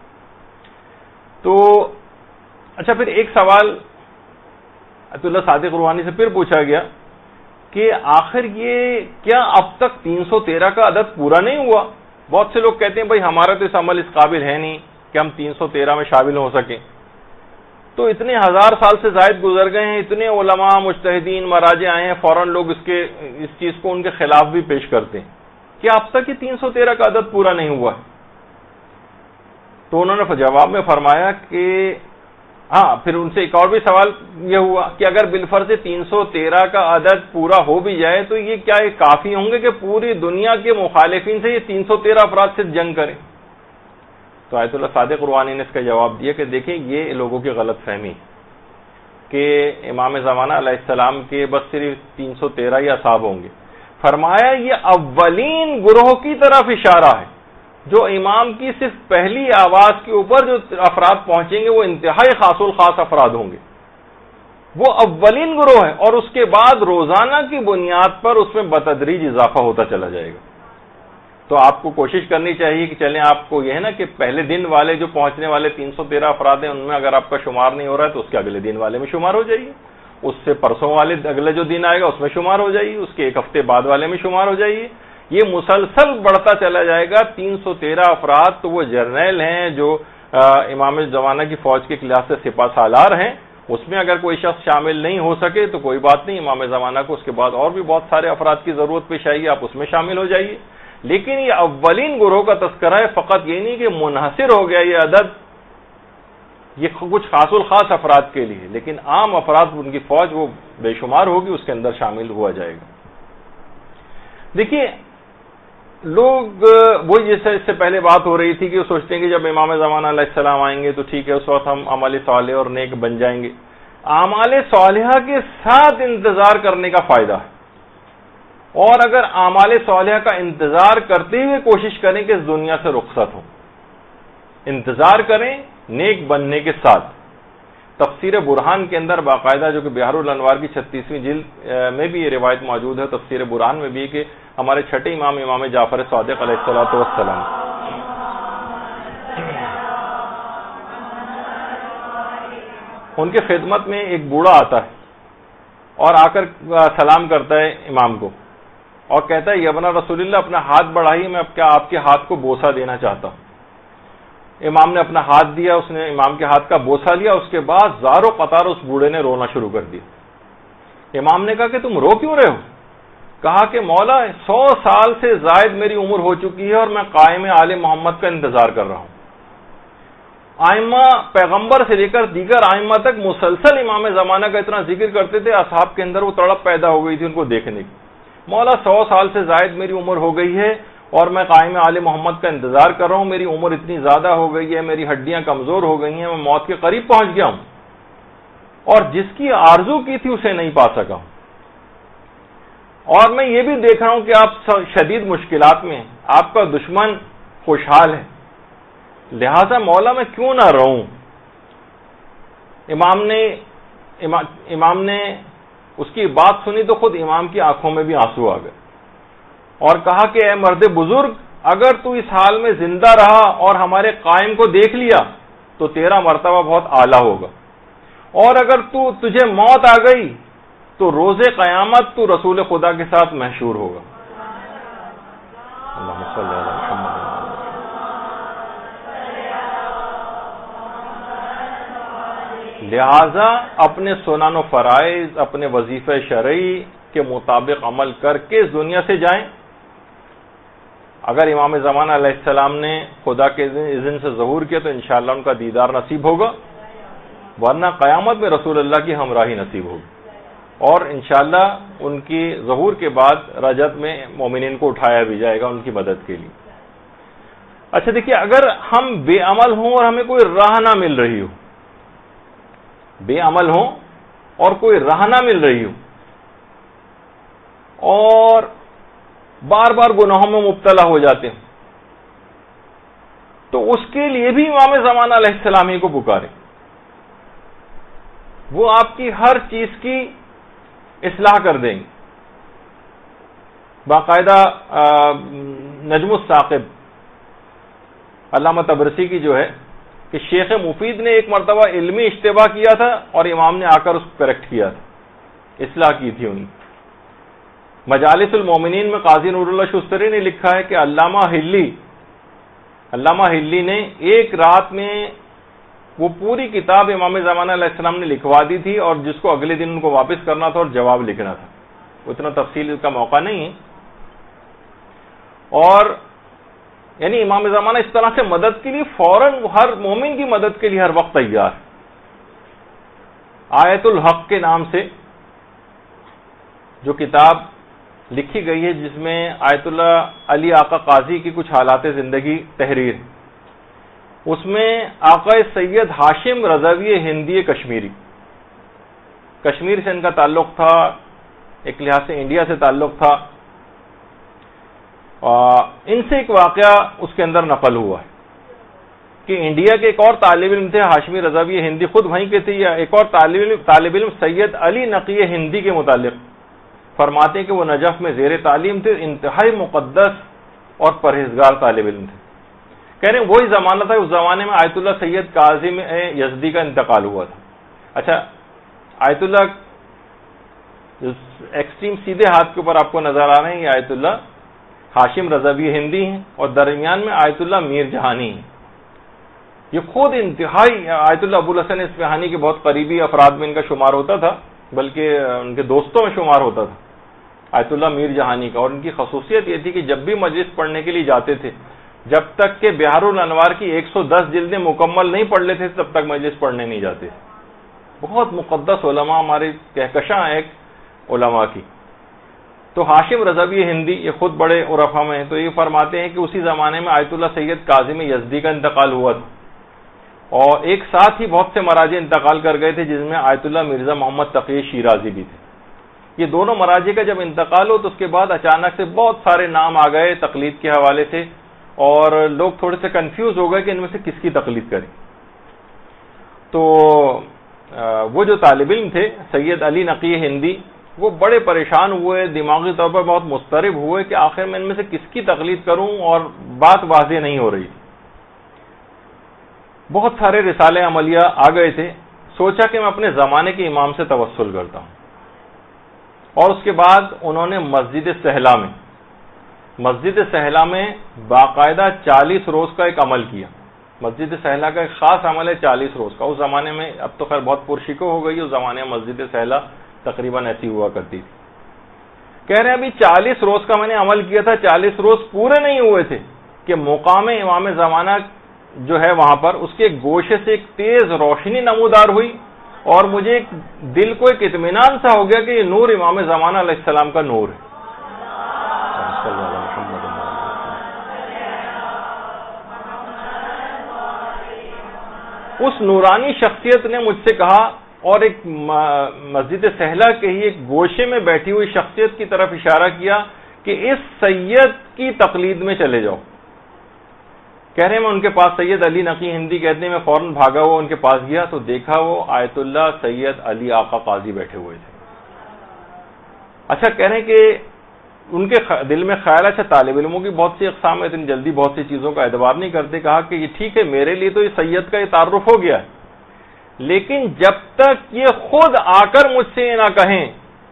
[SPEAKER 1] تو اچھا, پھر ایک سوال آیت اللہ صادق روحانی سے پھر پوچھا گیا کہ آخر یہ کیا اب تک تین سو تیرہ کا عدد پورا نہیں ہوا؟ بہت سے لوگ کہتے ہیں بھائی ہمارا تو اس عمل اس قابل ہے نہیں کہ ہم تین سو تیرہ میں شامل ہو سکیں. تو اتنے ہزار سال سے زائد گزر گئے ہیں, اتنے علماء مجتہدین مراجع آئے ہیں, فوراً لوگ اس کے اس چیز کو ان کے خلاف بھی پیش کرتے ہیں کہ اب تک یہ تین سو تیرہ کا عدد پورا نہیں ہوا ہے. تو انہوں نے جواب میں فرمایا کہ ہاں, پھر ان سے ایک اور بھی سوال یہ ہوا کہ اگر بالفرض تین سو تیرہ کا عدد پورا ہو بھی جائے تو یہ کیا یہ کافی ہوں گے کہ پوری دنیا کے مخالفین سے یہ تین سو تیرہ افراد سے جنگ کریں؟ تو آیت اللہ صادق روحانی نے اس کا جواب دیا کہ دیکھیں یہ لوگوں کی غلط فہمی کہ امام زمانہ علیہ السلام کے بس صرف تین سو تیرہ ہی اصحاب ہوں گے. فرمایا یہ اولین گروہ کی طرف اشارہ ہے, جو امام کی صرف پہلی آواز کے اوپر جو افراد پہنچیں گے وہ انتہائی خاص الخاص افراد ہوں گے, وہ اولین گروہ ہے, اور اس کے بعد روزانہ کی بنیاد پر اس میں بتدریج اضافہ ہوتا چلا جائے گا. تو آپ کو کوشش کرنی چاہیے کہ چلیں, آپ کو یہ ہے نا کہ پہلے دن والے جو پہنچنے والے تین سو تیرہ افراد ہیں ان میں اگر آپ کا شمار نہیں ہو رہا ہے تو اس کے اگلے دن والے میں شمار ہو جائیے, اس سے پرسوں والے اگلے جو دن آئے گا اس میں شمار ہو جائیے, اس کے ایک ہفتے بعد والے میں شمار ہو جائیے. یہ مسلسل بڑھتا چلا جائے گا. تین سو تیرہ افراد تو وہ جرنیل ہیں جو امام زمانہ کی فوج کے کلاس سے سپہ سالار ہیں, اس میں اگر کوئی شخص شامل نہیں ہو سکے تو کوئی بات نہیں, امام زمانہ کو اس کے بعد اور بھی بہت سارے افراد کی ضرورت پیش آئی, آپ اس میں شامل ہو جائیے. لیکن یہ اولین گروہ کا تذکرہ ہے, فقط یہ نہیں کہ منحصر ہو گیا یہ عدد یہ کچھ خاص الخاص افراد کے لیے, لیکن عام افراد ان کی فوج وہ بے شمار ہوگی, اس کے اندر شامل ہوا جائے گا. دیکھیے لوگ وہی جیسے اس سے پہلے بات ہو رہی تھی کہ وہ سوچتے ہیں کہ جب امام زمانہ علیہ السلام آئیں گے تو ٹھیک ہے، اس وقت ہم عمل صالح اور نیک بن جائیں گے. اعمال صالحہ کے ساتھ انتظار کرنے کا فائدہ ہے، اور اگر اعمال صالحہ کا انتظار کرتے ہوئے کوشش کریں کہ اس دنیا سے رخصت ہوں، انتظار کریں نیک بننے کے ساتھ. تفسیر برہان کے اندر باقاعدہ، جو کہ بحار الانوار کی چھتیسویں جلد میں بھی یہ روایت موجود ہے، تفسیر برہان میں بھی، کہ ہمارے چھٹے امام امام جعفر صادق علیہ الصلوۃ والسلام ان کے خدمت میں ایک بوڑھا آتا ہے اور آ کر سلام کرتا ہے امام کو اور کہتا ہے یبنا رسول اللہ اپنا ہاتھ بڑھائیے، میں کیا آپ کے ہاتھ کو بوسہ دینا چاہتا ہوں. امام نے اپنا ہاتھ دیا، اس نے امام کے ہاتھ کا بوسہ لیا. اس کے بعد زارو قطار اس بوڑھے نے رونا شروع کر دیا. امام نے کہا کہ تم رو کیوں رہے ہو؟ کہا کہ مولا سو سال سے زائد میری عمر ہو چکی ہے اور میں قائم آل محمد کا انتظار کر رہا ہوں. آئمہ پیغمبر سے لے کر دیگر آئمہ تک مسلسل امام زمانہ کا اتنا ذکر کرتے تھے، اصحاب کے اندر وہ تڑپ پیدا ہو گئی تھی ان کو دیکھنے کی. مولا سو سال سے زائد میری عمر ہو گئی ہے اور میں قائم آل محمد کا انتظار کر رہا ہوں. میری عمر اتنی زیادہ ہو گئی ہے، میری ہڈیاں کمزور ہو گئی ہیں، میں موت کے قریب پہنچ گیا ہوں اور جس کی آرزو کی تھی اسے نہیں پا سکا ہوں. اور میں یہ بھی دیکھ رہا ہوں کہ آپ شدید مشکلات میں ہیں، آپ کا دشمن خوشحال ہے، لہذا مولا میں کیوں نہ رہوں. امام نے امام نے اس کی بات سنی تو خود امام کی آنکھوں میں بھی آنسو آ گئے اور کہا کہ اے مرد بزرگ، اگر تو اس حال میں زندہ رہا اور ہمارے قائم کو دیکھ لیا تو تیرا مرتبہ بہت اعلیٰ ہوگا، اور اگر تو تجھے موت آ گئی تو روز قیامت تو رسول خدا کے ساتھ محشور ہوگا. اللہم صلی علی محمد. لہذا اپنے سنن و فرائض، اپنے وظیفہ شرعی کے مطابق عمل کر کے اس دنیا سے جائیں. اگر امام زمانہ علیہ السلام نے خدا کے اذن سے ظہور کیا تو انشاءاللہ ان کا دیدار نصیب ہوگا، ورنہ قیامت میں رسول اللہ کی ہمراہی نصیب ہوگی، اور انشاءاللہ ان کی ظہور کے بعد رجت میں مومنین کو اٹھایا بھی جائے گا ان کی مدد کے لیے. اچھا دیکھیے، اگر ہم بے عمل ہوں اور ہمیں کوئی راہ نہ مل رہی ہو، بے عمل ہوں اور کوئی راہ نہ مل رہی ہو اور بار بار گناہوں میں مبتلا ہو جاتے ہیں، تو اس کے لیے بھی امام زمانہ علیہ السلام ہی کو پکارے. وہ آپ کی ہر چیز کی اصلاح کر دیں گے. باقاعدہ نجم الثاقب علامہ طبرسی کی جو ہے کہ شیخ مفید نے ایک مرتبہ علمی اشتباہ کیا تھا اور امام نے آ کر اس کو کریکٹ کیا تھا، اصلاح کی تھی ان کی. مجالس المومنین میں قاضی نور اللہ شستری نے لکھا ہے کہ علامہ ہلی علامہ ہلی نے ایک رات میں وہ پوری کتاب امام زمانہ علیہ السلام نے لکھوا دی تھی، اور جس کو اگلے دن ان کو واپس کرنا تھا اور جواب لکھنا تھا. اتنا تفصیل کا موقع نہیں ہے. اور یعنی امام زمانہ اس طرح سے مدد کے لیے فوراً ہر مومن کی مدد کے لیے ہر وقت تیار. آیت الحق کے نام سے جو کتاب لکھی گئی ہے، جس میں آیت اللہ علی آقا قاضی کی کچھ حالات زندگی تحریر، اس میں آقا سید ہاشم رضوی ہندی کشمیری، کشمیر سے ان کا تعلق تھا، ایک لحاظ سے انڈیا سے تعلق تھا. ان سے ایک واقعہ اس کے اندر نقل ہوا ہے کہ انڈیا کے ایک اور طالب علم تھے ہاشمی رضوی ہندی، خود وہیں کے تھے، یا ایک اور طالب علم طالب علم سید علی نقی ہندی کے متعلق فرماتے ہیں کہ وہ نجف میں زیر تعلیم تھے، انتہائی مقدس اور پرہیزگار طالب علم تھے. کہہ رہے ہیں وہی زمانہ تھا، اس زمانے میں آیت اللہ سید کاظم یزدی کا انتقال ہوا تھا. اچھا، آیت اللہ ایکسٹریم سیدھے ہاتھ کے اوپر آپ کو نظر آ رہے ہیں، یہ آیت اللہ ہاشم رضوی ہندی ہیں، اور درمیان میں آیت اللہ میر جہانی ہیں. یہ خود انتہائی آیت اللہ ابو الحسن اصفہانی کے بہت قریبی افراد میں ان کا شمار ہوتا تھا، بلکہ ان کے دوستوں میں شمار ہوتا تھا آیت اللہ میر جہانی کا. اور ان کی خصوصیت یہ تھی کہ جب بھی مجلس پڑھنے کے لیے جاتے تھے، جب تک کہ بحار الانوار کی ایک سو دس جلدیں مکمل نہیں پڑھ لیتے تب تک مجلس پڑھنے نہیں جاتے. بہت مقدس علماء، ہمارے کہکشاں ایک علماء کی. تو ہاشم رضوی ہندی یہ خود بڑے عرفا میں ہیں، تو یہ فرماتے ہیں کہ اسی زمانے میں آیت اللہ سید کاظم یزدی کا انتقال ہوا تھا، اور ایک ساتھ ہی بہت سے مراجع انتقال کر گئے تھے، جس میں آیت اللہ مرزا محمد تقی شیرازی بھی تھے۔ یہ دونوں مراجع کا جب انتقال ہو تو اس کے بعد اچانک سے بہت سارے نام آ گئے تقلید کے حوالے سے، اور لوگ تھوڑے سے کنفیوز ہو گئے کہ ان میں سے کس کی تقلید کریں۔ تو وہ جو طالب علم تھے سید علی نقی ہندی، وہ بڑے پریشان ہوئے، دماغی طور پر بہت مضطرب ہوئے کہ آخر میں ان میں سے کس کی تقلید کروں، اور بات واضح نہیں ہو رہی۔ بہت سارے رسالے عملیہ آ گئے تھے، سوچا کہ میں اپنے زمانے کے امام سے توسل کرتا ہوں، اور اس کے بعد انہوں نے مسجد سہلا میں مسجد سہلا میں باقاعدہ چالیس روز کا ایک عمل کیا۔ مسجد سہلا کا ایک خاص عمل ہے چالیس روز کا۔ اس زمانے میں، اب تو خیر بہت پرشکو ہو گئی، اس زمانے میں مسجد سہلا تقریباً ایسی ہوا کرتی تھی۔ کہہ رہے ہیں ابھی چالیس روز کا میں نے عمل کیا تھا، چالیس روز پورے نہیں ہوئے تھے کہ مقام امام زمانہ جو ہے وہاں پر اس کے گوشے سے ایک تیز روشنی نمودار ہوئی، اور مجھے ایک دل کو ایک اطمینان سا ہو گیا کہ یہ نور امام زمانہ علیہ السلام کا نور ہے۔ اس نورانی شخصیت نے مجھ سے کہا، اور ایک مسجد سہلا کے ہی ایک گوشے میں بیٹھی ہوئی شخصیت کی طرف اشارہ کیا کہ اس سید کی تقلید میں چلے جاؤ۔ کہہ رہے ہیں میں ان کے پاس، سید علی نقی ہندی کہتے ہیں، میں فوراً بھاگا ہوا ان کے پاس گیا تو دیکھا وہ آیت اللہ سید علی آقا قاضی بیٹھے ہوئے تھے۔ اچھا، کہہ رہے ہیں کہ ان کے دل میں خیال، اچھا طالب علموں کی بہت سی اقسام ہے، اتنی جلدی بہت سی چیزوں کا اعتبار نہیں کرتے۔ کہا کہ یہ ٹھیک ہے، میرے لیے تو یہ سید کا یہ تعارف ہو گیا ہے، لیکن جب تک یہ خود آ کر مجھ سے یہ نہ کہیں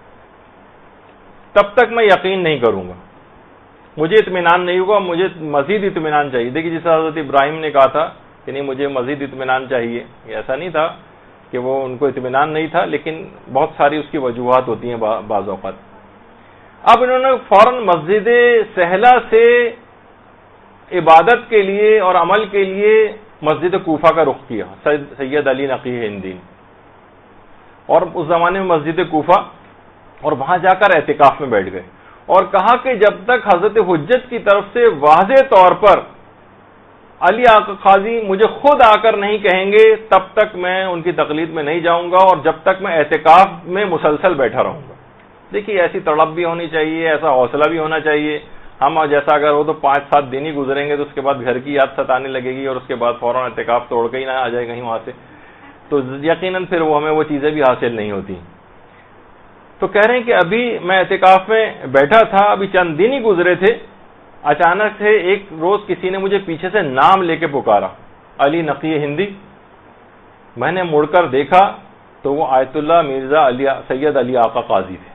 [SPEAKER 1] تب تک میں یقین نہیں کروں گا، مجھے اطمینان نہیں ہوگا، مجھے مزید اطمینان چاہیے۔ دیکھیے جیسے حضرت ابراہیم نے کہا تھا کہ نہیں مجھے مزید اطمینان چاہیے، یہ ایسا نہیں تھا کہ وہ ان کو اطمینان نہیں تھا، لیکن بہت ساری اس کی وجوہات ہوتی ہیں بعض اوقات۔ اب انہوں نے فوراً مسجد سہلا سے عبادت کے لیے اور عمل کے لیے مسجد کوفہ کا رخ کیا، سید علی نقی ہندی، اور اس زمانے میں مسجد کوفہ، اور وہاں جا کر اعتکاف میں بیٹھ گئے، اور کہا کہ جب تک حضرت حجت کی طرف سے واضح طور پر علی آقا قاضی مجھے خود آ کر نہیں کہیں گے تب تک میں ان کی تقلید میں نہیں جاؤں گا، اور جب تک میں اعتکاف میں مسلسل بیٹھا رہوں گا۔ دیکھیے ایسی تڑپ بھی ہونی چاہیے، ایسا حوصلہ بھی ہونا چاہیے۔ ہم جیسا اگر ہو تو پانچ سات دن ہی گزریں گے تو اس کے بعد گھر کی یاد ستانے لگے گی، اور اس کے بعد فوراً اعتکاف توڑ کے ہی نہ آ جائے کہیں وہاں سے، تو یقیناً پھر وہ ہمیں وہ چیزیں بھی حاصل نہیں ہوتی۔ تو کہہ رہے ہیں کہ ابھی میں اعتکاف میں بیٹھا تھا، ابھی چند دن ہی گزرے تھے، اچانک سے ایک روز کسی نے مجھے پیچھے سے نام لے کے پکارا، علی نقی ہندی۔ میں نے مڑ کر دیکھا تو وہ آیت اللہ مرزا علی سید علی آقا قاضی تھے،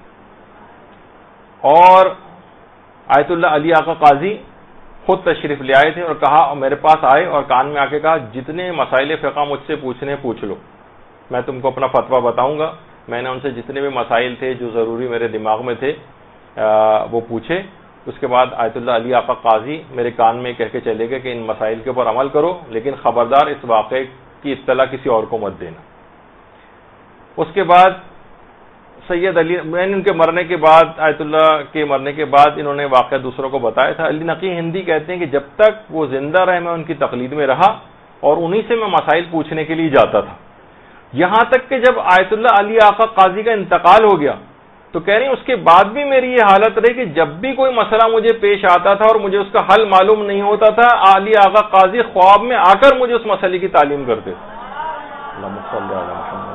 [SPEAKER 1] اور آیت اللہ علی آقا قاضی خود تشریف لے آئے تھے، اور کہا میرے پاس آئے اور کان میں آ کے کہا جتنے مسائل فقہ مجھ سے پوچھنے پوچھ لو، میں تم کو اپنا فتویٰ بتاؤں گا۔ میں نے ان سے جتنے بھی مسائل تھے جو ضروری میرے دماغ میں تھے وہ پوچھے۔ اس کے بعد آیت اللہ علی آقا قاضی میرے کان میں کہہ کے چلے گئے کہ ان مسائل کے اوپر عمل کرو، لیکن خبردار اس واقعے کی اطلاع کسی اور کو مت دینا۔ اس کے بعد سید علی، میں نے ان کے مرنے کے بعد، آیت اللہ کے مرنے کے بعد انہوں نے واقعہ دوسروں کو بتایا تھا۔ علی نقی ہندی کہتے ہیں کہ جب تک وہ زندہ رہے میں ان کی تقلید میں رہا، اور انہی سے میں مسائل پوچھنے کے لیے جاتا تھا، یہاں تک کہ جب آیت اللہ علی آقا قاضی کا انتقال ہو گیا تو کہہ رہی ہیں اس کے بعد بھی میری یہ حالت رہی کہ جب بھی کوئی مسئلہ مجھے پیش آتا تھا اور مجھے اس کا حل معلوم نہیں ہوتا تھا، علی آقا قاضی خواب میں آ کر مجھے اس مسئلے کی تعلیم کرتے تھے۔ اللہم صلی علی محمد۔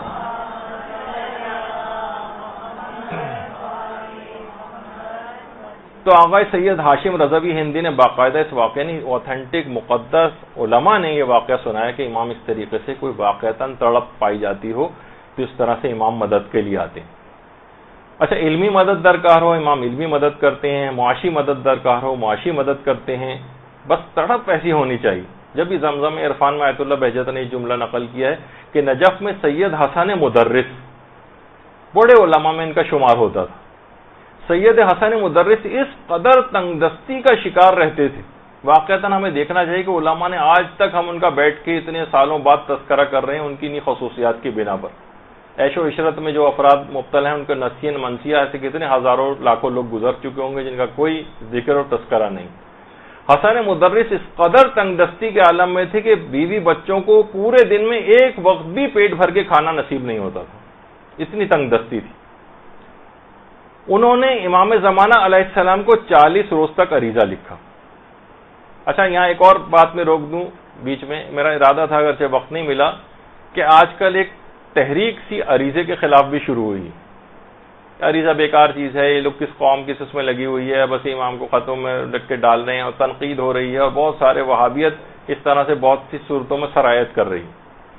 [SPEAKER 1] تو آغا سید ہاشم رضوی ہندی نے باقاعدہ اس واقعہ نہیں، اوتھینٹک مقدس علماء نے یہ واقعہ سنایا کہ امام اس طریقے سے کوئی واقعتاً تڑپ پائی جاتی ہو تو اس طرح سے امام مدد کے لیے آتے ہیں۔ اچھا، علمی مدد درکار ہو امام علمی مدد کرتے ہیں، معاشی مدد درکار ہو معاشی مدد کرتے ہیں، بس تڑپ ایسی ہونی چاہیے۔ جب بھی زمزم عرفان میں آیت اللہ بہجت نے یہ جملہ نقل کیا ہے کہ نجف میں سید حسن مدرس بڑے علماء میں ان کا شمار ہوتا تھا، سید حسن مدرس اس قدر تنگ دستی کا شکار رہتے تھے، واقعتاً ہمیں دیکھنا چاہیے کہ علماء نے آج تک ہم ان کا بیٹھ کے اتنے سالوں بعد تذکرہ کر رہے ہیں ان کی انہی خصوصیات کی بنا پر۔ عیش و عشرت میں جو افراد مبتلا ہیں ان کا نسین منسیہ ایسے کتنے ہزاروں لاکھوں لوگ گزر چکے ہوں گے جن کا کوئی ذکر اور تذکرہ نہیں. حسن مدرس اس قدر تنگ دستی کے عالم میں تھے کہ بیوی بچوں کو پورے دن میں ایک وقت بھی پیٹ بھر کے کھانا نصیب نہیں ہوتا تھا, اتنی تنگ دستی تھی. انہوں نے امام زمانہ علیہ السلام کو چالیس روز تک عریضہ لکھا. اچھا یہاں ایک اور بات میں روک دوں بیچ میں, میرا ارادہ تھا اگرچہ وقت نہیں ملا کہ آج کل ایک تحریک سی عریضے کے خلاف بھی شروع ہوئی. عریضہ بیکار چیز ہے, یہ لوگ کس قوم کس اس میں لگی ہوئی ہے, بس امام کو خطوں میں لکھ کے ڈال رہے ہیں, اور تنقید ہو رہی ہے, اور بہت سارے وہابیت اس طرح سے بہت سی صورتوں میں سرایت کر رہی ہے.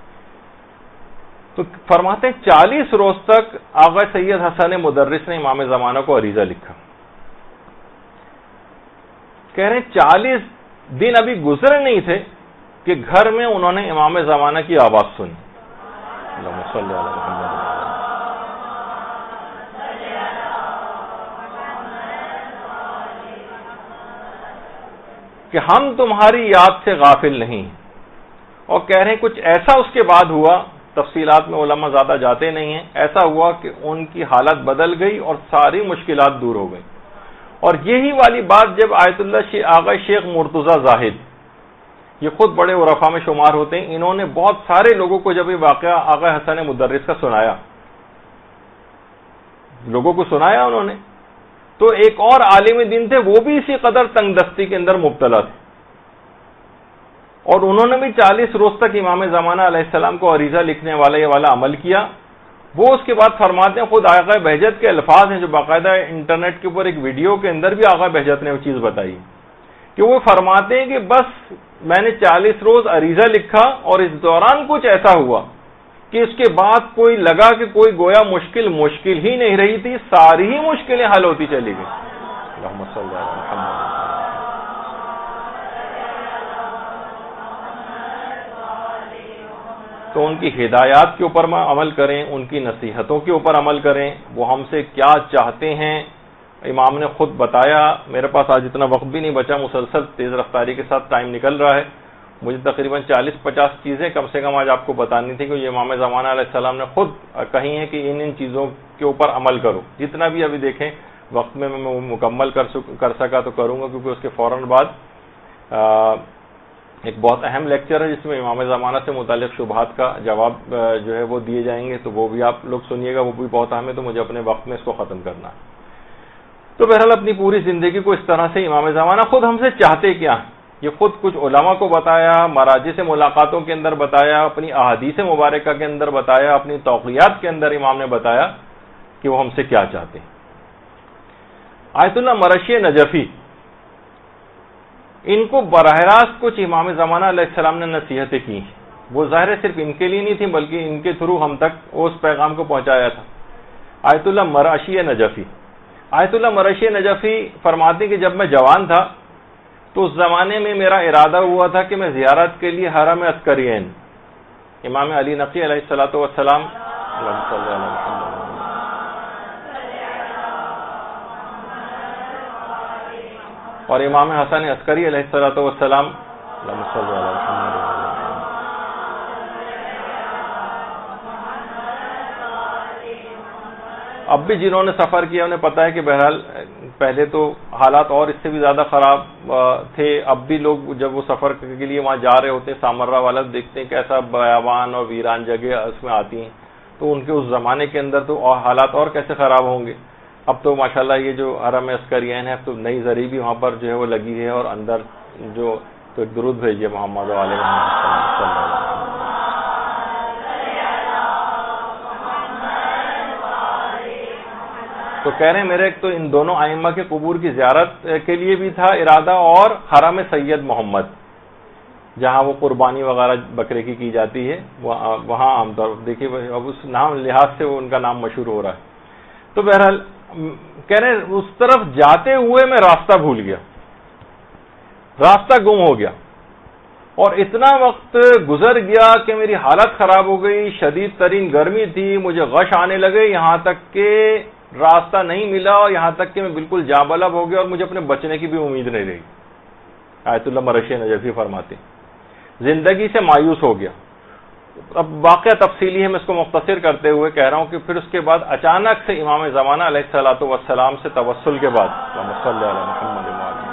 [SPEAKER 1] تو فرماتے ہیں چالیس روز تک آغا سید حسن مدرس نے امام زمانہ کو عریضہ لکھا. کہہ رہے ہیں چالیس دن ابھی گزرے نہیں تھے کہ گھر میں انہوں نے امام زمانہ کی آواز سنی. اللہم صلی علی محمد. کہ ہم تمہاری یاد سے غافل نہیں, اور کہہ رہے ہیں کچھ ایسا اس کے بعد ہوا, تفصیلات میں علماء زیادہ جاتے نہیں ہیں, ایسا ہوا کہ ان کی حالت بدل گئی اور ساری مشکلات دور ہو گئی. اور یہی والی بات جب آیت اللہ آغا شیخ مرتضی زاہد, یہ خود بڑے عرفاء میں شمار ہوتے ہیں, انہوں نے بہت سارے لوگوں کو جب یہ واقعہ آغا حسن مدرس کا سنایا, لوگوں کو سنایا انہوں نے, تو ایک اور عالم دین تھے, وہ بھی اسی قدر تنگ دستی کے اندر مبتلا تھے, اور انہوں نے بھی چالیس روز تک امام زمانہ علیہ السلام کو عریضہ لکھنے والا یہ والا عمل کیا. وہ اس کے بعد فرماتے ہیں, خود آغا بہجت کے الفاظ ہیں جو باقاعدہ انٹرنیٹ کے اوپر ایک ویڈیو کے اندر بھی آغا بہجت نے وہ چیز بتائی, کہ وہ فرماتے ہیں کہ بس میں نے چالیس روز عریضہ لکھا, اور اس دوران کچھ ایسا ہوا کہ اس کے بعد کوئی لگا کہ کوئی گویا مشکل مشکل ہی نہیں رہی تھی, ساری ہی مشکلیں حل ہوتی چلی گئی. اللہم صلی علی محمد. تو ان کی ہدایات کے اوپر عمل کریں, ان کی نصیحتوں کے اوپر عمل کریں, وہ ہم سے کیا چاہتے ہیں. امام نے خود بتایا, میرے پاس آج اتنا وقت بھی نہیں بچا, مسلسل تیز رفتاری کے ساتھ ٹائم نکل رہا ہے, مجھے تقریباً چالیس پچاس چیزیں کم سے کم آج آپ کو بتانی تھی کہ یہ امام زمانہ علیہ السلام نے خود کہی ہیں کہ ان ان چیزوں کے اوپر عمل کرو. جتنا بھی ابھی دیکھیں وقت میں میں مکمل کر سکا تو کروں گا, کیونکہ اس کے فوراً بعد ایک بہت اہم لیکچر ہے جس میں امام زمانہ سے متعلق شبہات کا جواب جو ہے وہ دیے جائیں گے, تو وہ بھی آپ لوگ سنیے گا, وہ بھی بہت اہم ہے, تو مجھے اپنے وقت میں اس کو ختم کرنا ہے. تو بہرحال اپنی پوری زندگی کو اس طرح سے امام زمانہ خود ہم سے چاہتے کیا, یہ خود کچھ علماء کو بتایا, مراجع سے ملاقاتوں کے اندر بتایا, اپنی احادیث مبارکہ کے اندر بتایا, اپنی توقیات کے اندر امام نے بتایا کہ وہ ہم سے کیا چاہتے ہیں. آیت اللہ مرشی نجفی, ان کو براہ راست کچھ امام زمانہ علیہ السلام نے نصیحتیں کی, وہ ظاہر صرف ان کے لیے نہیں تھی بلکہ ان کے تھرو ہم تک اس پیغام کو پہنچایا تھا. آیت اللہ مرشی نجفی آیت اللہ مرشی نجفی فرماتے کہ جب میں جوان تھا تو اس زمانے میں میرا ارادہ ہوا تھا کہ میں زیارت کے لیے حرم عسکرین امام علی نقی علیہ الصلوۃ والسلام اور امام حسن عسکری علیہ الصلوۃ والسلام اب بھی جنہوں نے سفر کیا انہیں پتا ہے کہ بہرحال پہلے تو حالات اور اس سے بھی زیادہ خراب تھے. اب بھی لوگ جب وہ سفر کے لیے وہاں جا رہے ہوتے ہیں, سامرہ والا دیکھتے ہیں کہ ایسا بیابان اور ویران جگہ اس میں آتی ہیں, تو ان کے اس زمانے کے اندر تو حالات اور کیسے خراب ہوں گے. اب تو ماشاءاللہ یہ جو حرم عسکرین ہے, اب تو نئی زری بھی وہاں پر جو ہے وہ لگی ہے, اور اندر جو تو ایک درود بھیجیے محمد علیہ محمد. تو کہہ رہے ہیں میرے ایک تو ان دونوں ائمہ کے قبور کی زیارت کے لیے بھی تھا ارادہ, اور حرم سید محمد جہاں وہ قربانی وغیرہ بکرے کی کی جاتی ہے وہاں عام طور دیکھیے اب اس نام لحاظ سے وہ ان کا نام مشہور ہو رہا ہے. تو بہرحال کہہ رہے ہیں اس طرف جاتے ہوئے میں راستہ بھول گیا, راستہ گم ہو گیا, اور اتنا وقت گزر گیا کہ میری حالت خراب ہو گئی, شدید ترین گرمی تھی, مجھے غش آنے لگے, یہاں تک کہ راستہ نہیں ملا, اور یہاں تک کہ میں بالکل جابلب ہو گیا اور مجھے اپنے بچنے کی بھی امید نہیں رہی. آیت اللہ مرشی نجفی فرماتے زندگی سے مایوس ہو گیا, اب واقعہ تفصیلی ہے، میں اس کو مختصر کرتے ہوئے کہہ رہا ہوں کہ پھر اس کے بعد اچانک سے امام زمانہ علیہ الصلوۃ والسلام سے توسل کے بعد اللہم صلی علی محمد وعلی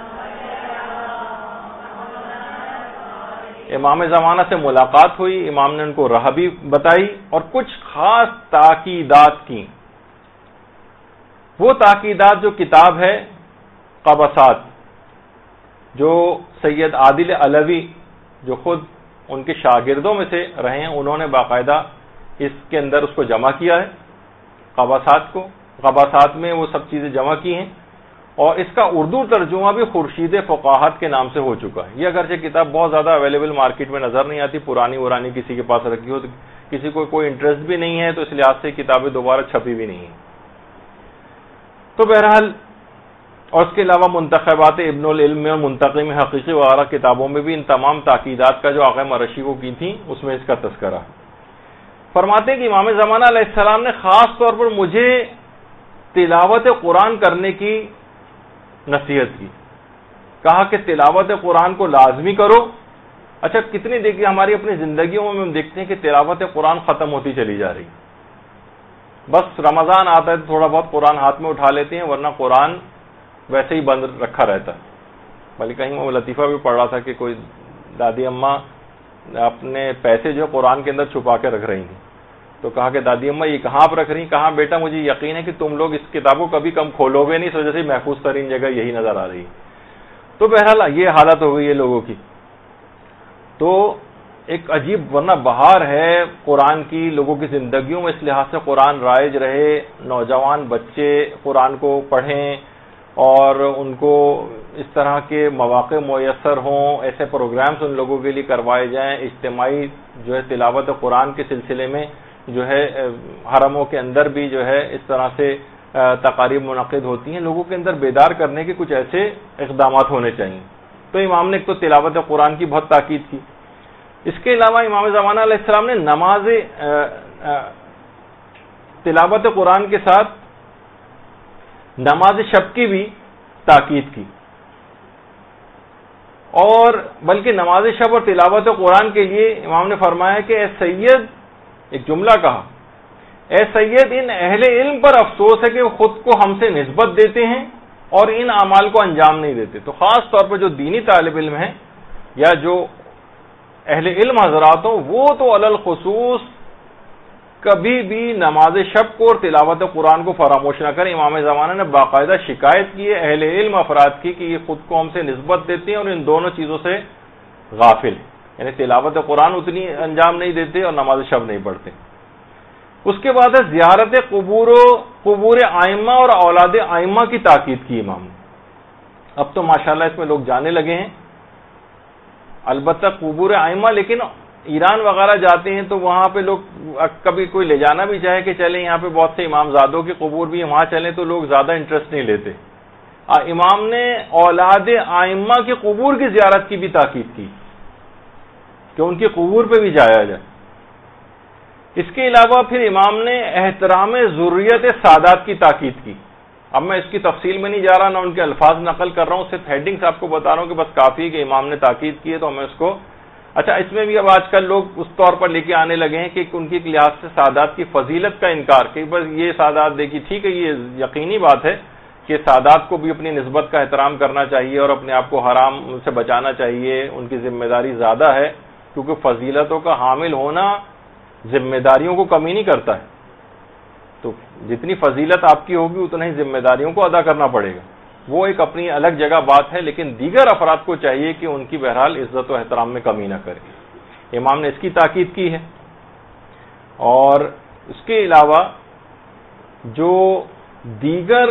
[SPEAKER 1] امام زمانہ سے ملاقات ہوئی، امام نے ان کو راہ بھی بتائی اور کچھ خاص تاکیدات کی. وہ تاکیدات جو کتاب ہے قبسات، جو سید عادل علوی جو خود ان کے شاگردوں میں سے رہے ہیں، انہوں نے باقاعدہ اس کے اندر اس کو جمع کیا ہے، قبسات کو. قبسات میں وہ سب چیزیں جمع کی ہیں، اور اس کا اردو ترجمہ بھی خورشید فقاہت کے نام سے ہو چکا ہے. یہ اگرچہ کتاب بہت زیادہ اویلیبل مارکیٹ میں نظر نہیں آتی، پرانی ورانی کسی کے پاس رکھی ہو تو کسی کو کوئی انٹرسٹ بھی نہیں ہے، تو اس لحاظ سے کتابیں دوبارہ چھپی بھی نہیں ہیں. تو بہرحال، اور اس کے علاوہ منتخبات ابن العلم اور منتقم حقیقی وغیرہ کتابوں میں بھی ان تمام تاکیدات کا جو آقا مرشی کو کی تھیں اس میں اس کا تذکرہ. فرماتے ہیں کہ امام زمانہ علیہ السلام نے خاص طور پر مجھے تلاوت قرآن کرنے کی نصیحت کی. کہا کہ تلاوت قرآن کو لازمی کرو. اچھا، کتنی دیکھیے ہماری اپنی زندگیوں میں ہم دیکھتے ہیں کہ تلاوت قرآن ختم ہوتی چلی جا رہی. بس رمضان آتا ہے تو تھوڑا بہت قرآن ہاتھ میں اٹھا لیتے ہیں، ورنہ قرآن ویسے ہی بند رکھا رہتا ہے. بلکہ کہیں میں وہ لطیفہ بھی پڑھ رہا تھا کہ کوئی دادی اماں اپنے پیسے جو قرآن کے اندر چھپا کے رکھ رہی ہیں، تو کہا کہ دادی اماں یہ کہاں آپ رکھ رہی ہیں؟ کہا بیٹا مجھے یقین ہے کہ تم لوگ اس کتاب کو کبھی کم کھولو گے نہیں، اس وجہ سے محفوظ ترین جگہ یہی نظر آ رہی ہے. تو بہرحال یہ حالت ہو گئی ہے لوگوں کی. تو ایک عجیب ورنہ بہار ہے قرآن کی لوگوں کی زندگیوں میں، اس لحاظ سے قرآن رائج رہے، نوجوان بچے قرآن کو پڑھیں اور ان کو اس طرح کے مواقع میسر ہوں، ایسے پروگرامز ان لوگوں کے لیے کروائے جائیں، اجتماعی جو ہے تلاوت قرآن کے سلسلے میں جو ہے حرموں کے اندر بھی جو ہے اس طرح سے تقاریب منعقد ہوتی ہیں. لوگوں کے اندر بیدار کرنے کے کچھ ایسے اقدامات ہونے چاہیے. تو امام نے ایک تو تلاوت قرآن کی بہت تاکید کی. اس کے علاوہ امام زمانہ علیہ السلام نے نماز تلاوت قرآن کے ساتھ نماز شب کی بھی تاکید کی، اور بلکہ نماز شب اور تلاوت قرآن کے لیے امام نے فرمایا کہ اے سید، ایک جملہ کہا، اے سید ان اہل علم پر افسوس ہے کہ وہ خود کو ہم سے نسبت دیتے ہیں اور ان اعمال کو انجام نہیں دیتے. تو خاص طور پر جو دینی طالب علم ہیں یا جو اہل علم حضرات ہوں، وہ تو علی الخصوص کبھی بھی نماز شب کو اور تلاوت قرآن کو فراموش نہ کریں. امام زمانہ نے باقاعدہ شکایت کی ہے اہل علم افراد کی کہ یہ خود کو ہم سے نسبت دیتے ہیں اور ان دونوں چیزوں سے غافل ہیں، یعنی تلاوت قرآن اتنی انجام نہیں دیتے اور نماز شب نہیں پڑھتے. اس کے بعد ہے زیارت قبور و قبور ائمہ اور اولاد ائمہ کی تاکید کی امام نے. اب تو ماشاءاللہ اس میں لوگ جانے لگے ہیں، البتہ قبور ائمہ، لیکن ایران وغیرہ جاتے ہیں تو وہاں پہ لوگ کبھی کوئی لے جانا بھی چاہے کہ چلیں یہاں پہ بہت سے امام زادوں کے قبور بھی وہاں چلیں تو لوگ زیادہ انٹرسٹ نہیں لیتے. امام نے اولاد ائمہ کے قبور کی زیارت کی بھی تاکید کی کہ ان کے قبور پہ بھی جایا جائے. اس کے علاوہ پھر امام نے احترام ذریت سادات کی تاکید کی. اب میں اس کی تفصیل میں نہیں جا رہا، نہ ان کے الفاظ نقل کر رہا ہوں، صرف ہیڈنگز آپ کو بتا رہا ہوں کہ بس کافی کہ امام نے تاکید کی ہے تو ہمیں اس کو. اچھا، اس میں بھی اب آج کل لوگ اس طور پر لے کے آنے لگے ہیں کہ ان کی لحاظ سے سادات کی فضیلت کا انکار، کہ بس یہ سادات دیکھیے، ٹھیک ہے یہ یقینی بات ہے کہ سادات کو بھی اپنی نسبت کا احترام کرنا چاہیے اور اپنے آپ کو حرام سے بچانا چاہیے، ان کی ذمہ داری زیادہ ہے، کیونکہ فضیلتوں کا حامل ہونا ذمہ داریوں کو کمی نہیں کرتا ہے. تو جتنی فضیلت آپ کی ہوگی اتنا ہی ذمہ داریوں کو ادا کرنا پڑے گا. وہ ایک اپنی الگ جگہ بات ہے، لیکن دیگر افراد کو چاہیے کہ ان کی بہرحال عزت و احترام میں کمی نہ کرے. امام نے اس کی تاکید کی ہے. اور اس کے علاوہ جو دیگر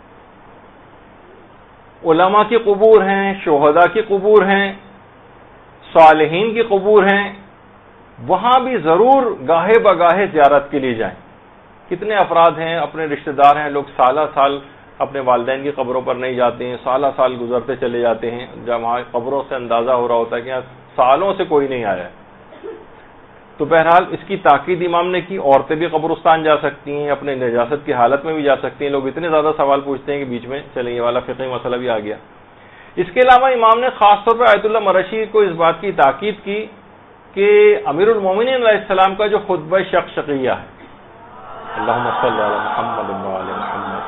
[SPEAKER 1] علماء کی قبور ہیں، شہداء کی قبور ہیں، صالحین کی قبور ہیں، وہاں بھی ضرور گاہے بگاہے زیارت کے لیے جائیں. کتنے افراد ہیں، اپنے رشتہ دار ہیں، لوگ سالہ سال اپنے والدین کی قبروں پر نہیں جاتے ہیں، سالہ سال گزرتے چلے جاتے ہیں، جب وہاں قبروں سے اندازہ ہو رہا ہوتا ہے کہ یہاں سالوں سے کوئی نہیں آیا ہے. تو بہرحال اس کی تاکید امام نے کی. عورتیں بھی قبرستان جا سکتی ہیں، اپنے نجاست کی حالت میں بھی جا سکتی ہیں. لوگ اتنے زیادہ سوال پوچھتے ہیں کہ بیچ میں چلیں یہ والا فقہی مسئلہ بھی آ گیا. اس کے علاوہ امام نے خاص طور پر آیت اللہ مرشی کو اس بات کی تاکید کی کہ امیر المومنین علیہ السلام کا جو خطبہ شقشقیہ ہے، اللہم صلی علی محمد و علی محمد،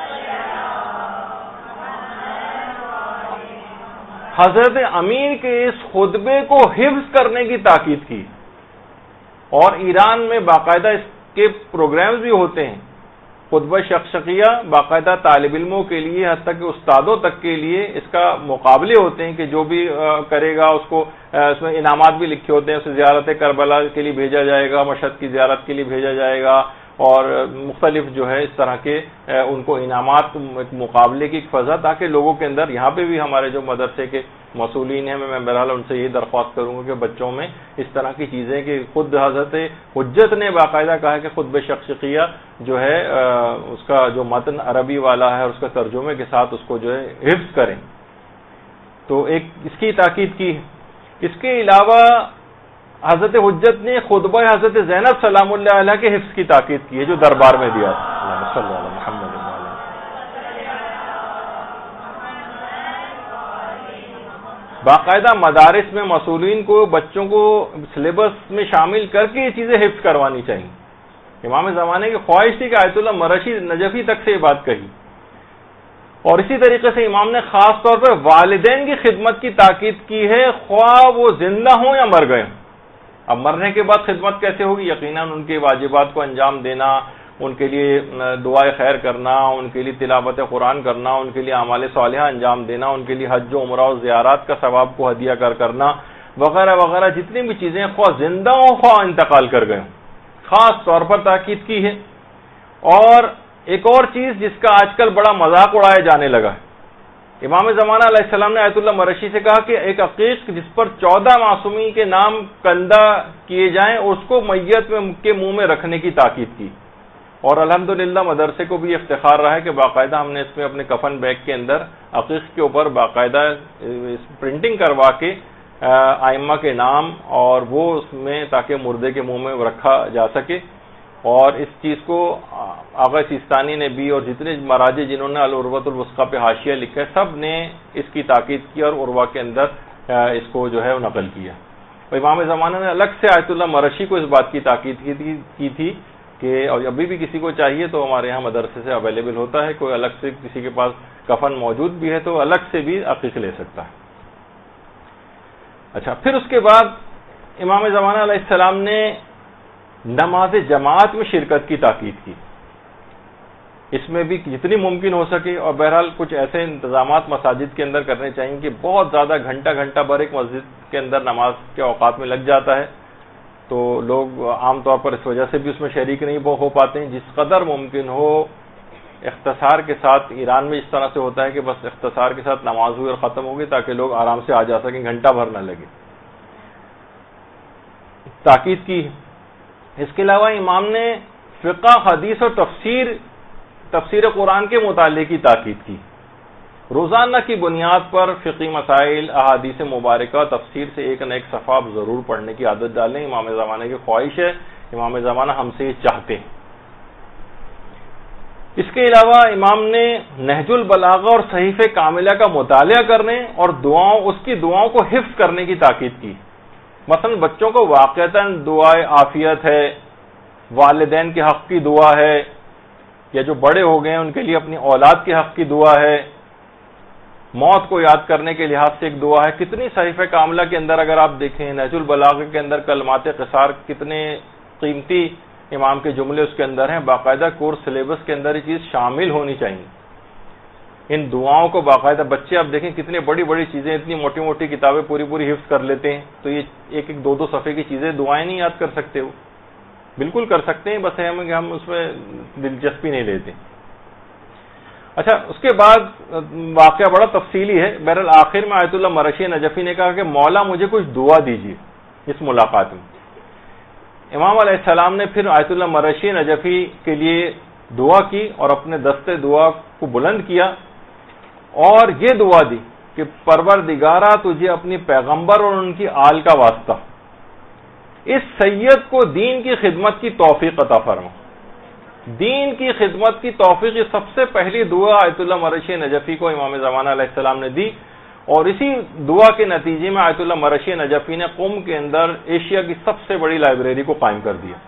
[SPEAKER 1] حضرت امیر کے اس خطبے کو حفظ کرنے کی تاکید کی، اور ایران میں باقاعدہ اس کے پروگرامز بھی ہوتے ہیں، خطبہ شقشقیہ باقاعدہ طالب علموں کے لیے، حتیٰ کہ استادوں تک کے لیے اس کا مقابلے ہوتے ہیں کہ جو بھی کرے گا اس کو اس میں انعامات بھی لکھے ہوتے ہیں، اسے زیارت کربلا کے لیے بھیجا جائے گا، مشہد کی زیارت کے لیے بھیجا جائے گا، اور مختلف جو ہے اس طرح کے ان کو انعامات، مقابلے کی ایک فضا، تاکہ لوگوں کے اندر، یہاں پہ بھی ہمارے جو مدرسے کے مسئولین ہیں، میں بہرحال ان سے یہ درخواست کروں گا کہ بچوں میں اس طرح کی چیزیں، کہ خود حضرت حجت نے باقاعدہ کہا ہے کہ خطبہ شقشقیہ جو ہے اس کا جو متن عربی والا ہے اور اس کا ترجمے کے ساتھ اس کو جو ہے حفظ کریں، تو ایک اس کی تاکید کی۔ اس کے علاوہ حضرت حجت نے خطبہ حضرت زینب سلام اللہ علیہ کے حفظ کی تاکید کی ہے، جو دربار میں دیا تھا، صلی اللہ علیہ محمد۔ باقاعدہ مدارس میں مسئولین کو بچوں کو سلیبس میں شامل کر کے یہ چیزیں حفظ کروانی چاہیے۔ امام زمانے کی خواہش تھی کہ آیت اللہ مرشی نجفی تک سے یہ بات کہی، اور اسی طریقے سے امام نے خاص طور پر والدین کی خدمت کی تاکید کی ہے، خواہ وہ زندہ ہوں یا مر گئے ہوں۔ اب مرنے کے بعد خدمت کیسے ہوگی؟ یقیناً ان کے واجبات کو انجام دینا، ان کے لیے دعائے خیر کرنا، ان کے لیے تلاوت قرآن کرنا، ان کے لیے اعمال صالحہ انجام دینا، ان کے لیے حج و عمرہ و زیارات کا ثواب کو ہدیہ کر کرنا، وغیرہ وغیرہ، جتنی بھی چیزیں خواہ زندہ ہوں خواہ انتقال کر گئے ہوں، خاص طور پر تاکید کی ہے۔ اور ایک اور چیز جس کا آج کل بڑا مذاق اڑایا جانے لگا ہے، امام زمانہ علیہ السلام نے آیت اللہ مرشی سے کہا کہ ایک عقیق جس پر چودہ معصومین کے نام کندہ کیے جائیں، اس کو میت میں کے منہ میں رکھنے کی تاکید کی، اور الحمدللہ مدرسے کو بھی افتخار رہا ہے کہ باقاعدہ ہم نے اس میں اپنے کفن بیگ کے اندر عقیق کے اوپر باقاعدہ پرنٹنگ کروا کے ائمہ کے نام اور وہ اس میں، تاکہ مردے کے منہ میں رکھا جا سکے۔ اور اس چیز کو آغا سیستانی نے بھی، اور جتنے مراجع جنہوں نے العروۃ الوثقیٰ پہ حاشیہ لکھا ہے، سب نے اس کی تاکید کی اور عروہ کے اندر اس کو جو ہے نقل کیا۔ اور امام زمانہ نے الگ سے آیت اللہ مرشی کو اس بات کی تاکید کی تھی کہ، اور ابھی بھی کسی کو چاہیے تو ہمارے یہاں مدرسے سے اویلیبل ہوتا ہے، کوئی الگ سے کسی کے پاس کفن موجود بھی ہے تو الگ سے بھی عقیق لے سکتا ہے۔ اچھا، پھر اس کے بعد امام زمانہ علیہ السلام نے نماز جماعت میں شرکت کی تاکید کی، اس میں بھی جتنی ممکن ہو سکے، اور بہرحال کچھ ایسے انتظامات مساجد کے اندر کرنے چاہیے کہ بہت زیادہ گھنٹہ گھنٹہ بھر ایک مسجد کے اندر نماز کے اوقات میں لگ جاتا ہے، تو لوگ عام طور پر اس وجہ سے بھی اس میں شریک نہیں ہو پاتے ہیں۔ جس قدر ممکن ہو اختصار کے ساتھ، ایران میں اس طرح سے ہوتا ہے کہ بس اختصار کے ساتھ نماز ہوئی اور ختم ہو گئی تاکہ لوگ آرام سے آ جا سکیں، گھنٹہ بھر نہ لگے، تاکید کی۔ اس کے علاوہ امام نے فقہ، حدیث اور تفسیر تفسیر قرآن کے مطالعے کی تاکید کی، روزانہ کی بنیاد پر فقہی مسائل، احادیث مبارکہ، تفسیر سے ایک نہ ایک صفحہ آپ ضرور پڑھنے کی عادت ڈالیں، امام زمانہ کی خواہش ہے، امام زمانہ ہم سے یہ چاہتے ہیں۔ اس کے علاوہ امام نے نہج البلاغہ اور صحیفہ کاملہ کا مطالعہ کرنے اور دعاؤں اس کی دعاؤں کو حفظ کرنے کی تاکید کی۔ مثلا بچوں کو واقعتاً دعائے عافیت ہے، والدین کے حق کی دعا ہے، یا جو بڑے ہو گئے ہیں ان کے لیے اپنی اولاد کے حق کی دعا ہے، موت کو یاد کرنے کے لحاظ سے ایک دعا ہے۔ کتنی صحیفہ کاملہ کے اندر اگر آپ دیکھیں، نہج البلاغہ کے اندر کلمات قصار کتنے قیمتی امام کے جملے اس کے اندر ہیں، باقاعدہ کورس سلیبس کے اندر یہ چیز شامل ہونی چاہیے۔ ان دعاؤں کو باقاعدہ بچے آپ دیکھیں کتنی بڑی بڑی چیزیں، اتنی موٹی موٹی کتابیں پوری پوری حفظ کر لیتے ہیں، تو یہ ایک ایک دو دو صفحے کی چیزیں دعائیں نہیں یاد کر سکتے، وہ بالکل کر سکتے ہیں، بس ہم ہم اس میں دلچسپی نہیں لیتے۔ اچھا، اس کے بعد واقعہ بڑا تفصیلی ہے، بہرحال آخر میں آیت اللہ مرشی نجفی نے کہا کہ مولا مجھے کچھ دعا دیجیے اس ملاقات میں۔ امام علیہ السلام نے پھر آیت اللہ مرشی نجفی کے لیے دعا کی اور اپنے دستے دعا کو بلند کیا اور یہ دعا دی کہ پروردگارا تجھے اپنی پیغمبر اور ان کی آل کا واسطہ اس سید کو دین کی خدمت کی توفیق عطا فرما۔ دین کی خدمت کی توفیق، یہ سب سے پہلی دعا آیت اللہ مرشی نجفی کو امام زمانہ علیہ السلام نے دی، اور اسی دعا کے نتیجے میں آیت اللہ مرشی نجفی نے قم کے اندر ایشیا کی سب سے بڑی لائبریری کو قائم کر دیا.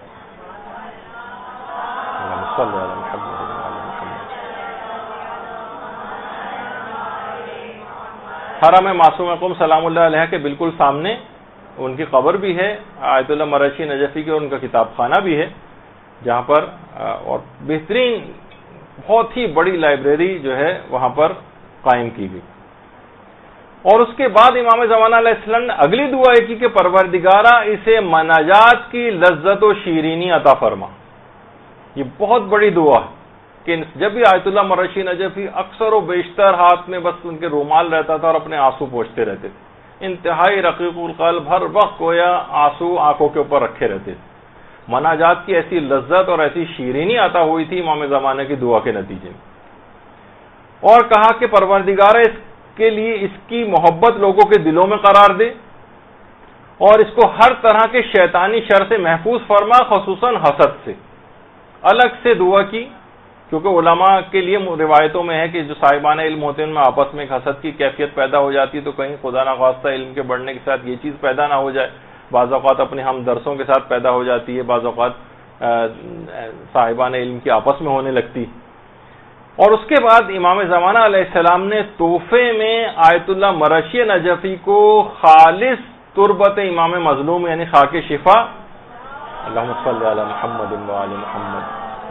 [SPEAKER 1] حرم معصوم قم سلام اللہ علیہ کے بالکل سامنے ان کی قبر بھی ہے, آیت اللہ مرشی نجفی کی, اور ان کا کتاب خانہ بھی ہے, جہاں پر اور بہترین بہت ہی بڑی لائبریری جو ہے وہاں پر قائم کی گئی. اور اس کے بعد امام زمانہ علیہ السلام نے اگلی دعا کی کہ پروردگارہ اسے مناجات کی لذت و شیرینی عطا فرما. یہ بہت بڑی دعا ہے کہ جب بھی آیت اللہ مرشی نجفی اکثر و بیشتر ہاتھ میں بس ان کے رومال رہتا تھا اور اپنے آنسو پوچھتے رہتے تھے, انتہائی رقیق القلب, ہر وقت گویا آنسو آنکھوں کے اوپر رکھے رہتے تھے. مناجات کی ایسی لذت اور ایسی شیرینی عطا ہوئی تھی امام زمانہ کی دعا کے نتیجے میں. اور کہا کہ پروردگارہ اس کے لیے اس کی محبت لوگوں کے دلوں میں قرار دے اور اس کو ہر طرح کے شیطانی شر سے محفوظ فرما, خصوصاً حسد سے. الگ سے دعا کی, کیونکہ علماء کے لیے روایتوں میں ہے کہ جو صاحبان علم ہوتے ہیں ان میں آپس میں ایک حسد کی کیفیت پیدا ہو جاتی ہے, تو کہیں خدا نخواستہ علم کے بڑھنے کے ساتھ یہ چیز پیدا نہ ہو جائے. بعض اوقات اپنے ہم درسوں کے ساتھ پیدا ہو جاتی ہے, بعض اوقات صاحبان علم کی آپس میں ہونے لگتی. اور اس کے بعد امام زمانہ علیہ السلام نے تحفے میں آیت اللہ مرشی نجفی کو خالص تربت امام مظلوم یعنی خاک شفا, اللہم صلی علی محمد و آل محمد,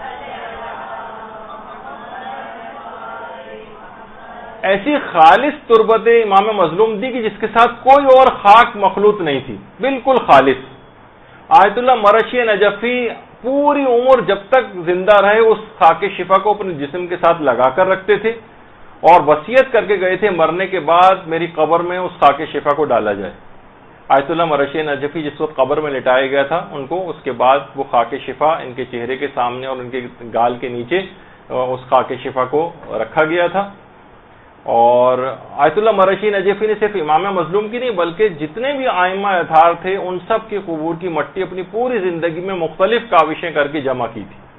[SPEAKER 1] ایسی خالص تربت امام مظلوم دی کہ جس کے ساتھ کوئی اور خاک مخلوط نہیں تھی, بالکل خالص. آیت اللہ مرشی نجفی پوری عمر جب تک زندہ رہے اس خاک شفا کو اپنے جسم کے ساتھ لگا کر رکھتے تھے اور وصیت کر کے گئے تھے مرنے کے بعد میری قبر میں اس خاک شفا کو ڈالا جائے. آیت اللہ مرشی نجفی جس وقت قبر میں لٹایا گیا تھا ان کو اس کے بعد وہ خاک شفا ان کے چہرے کے سامنے اور ان کے گال کے نیچے اس خاک شفا کو رکھا گیا تھا. اور آیت اللہ مرشی نجفی نے صرف امام مظلوم کی نہیں بلکہ جتنے بھی ائمہ اطہار تھے ان سب کے قبور کی مٹی اپنی پوری زندگی میں مختلف کاوشیں کر کے جمع کی تھی.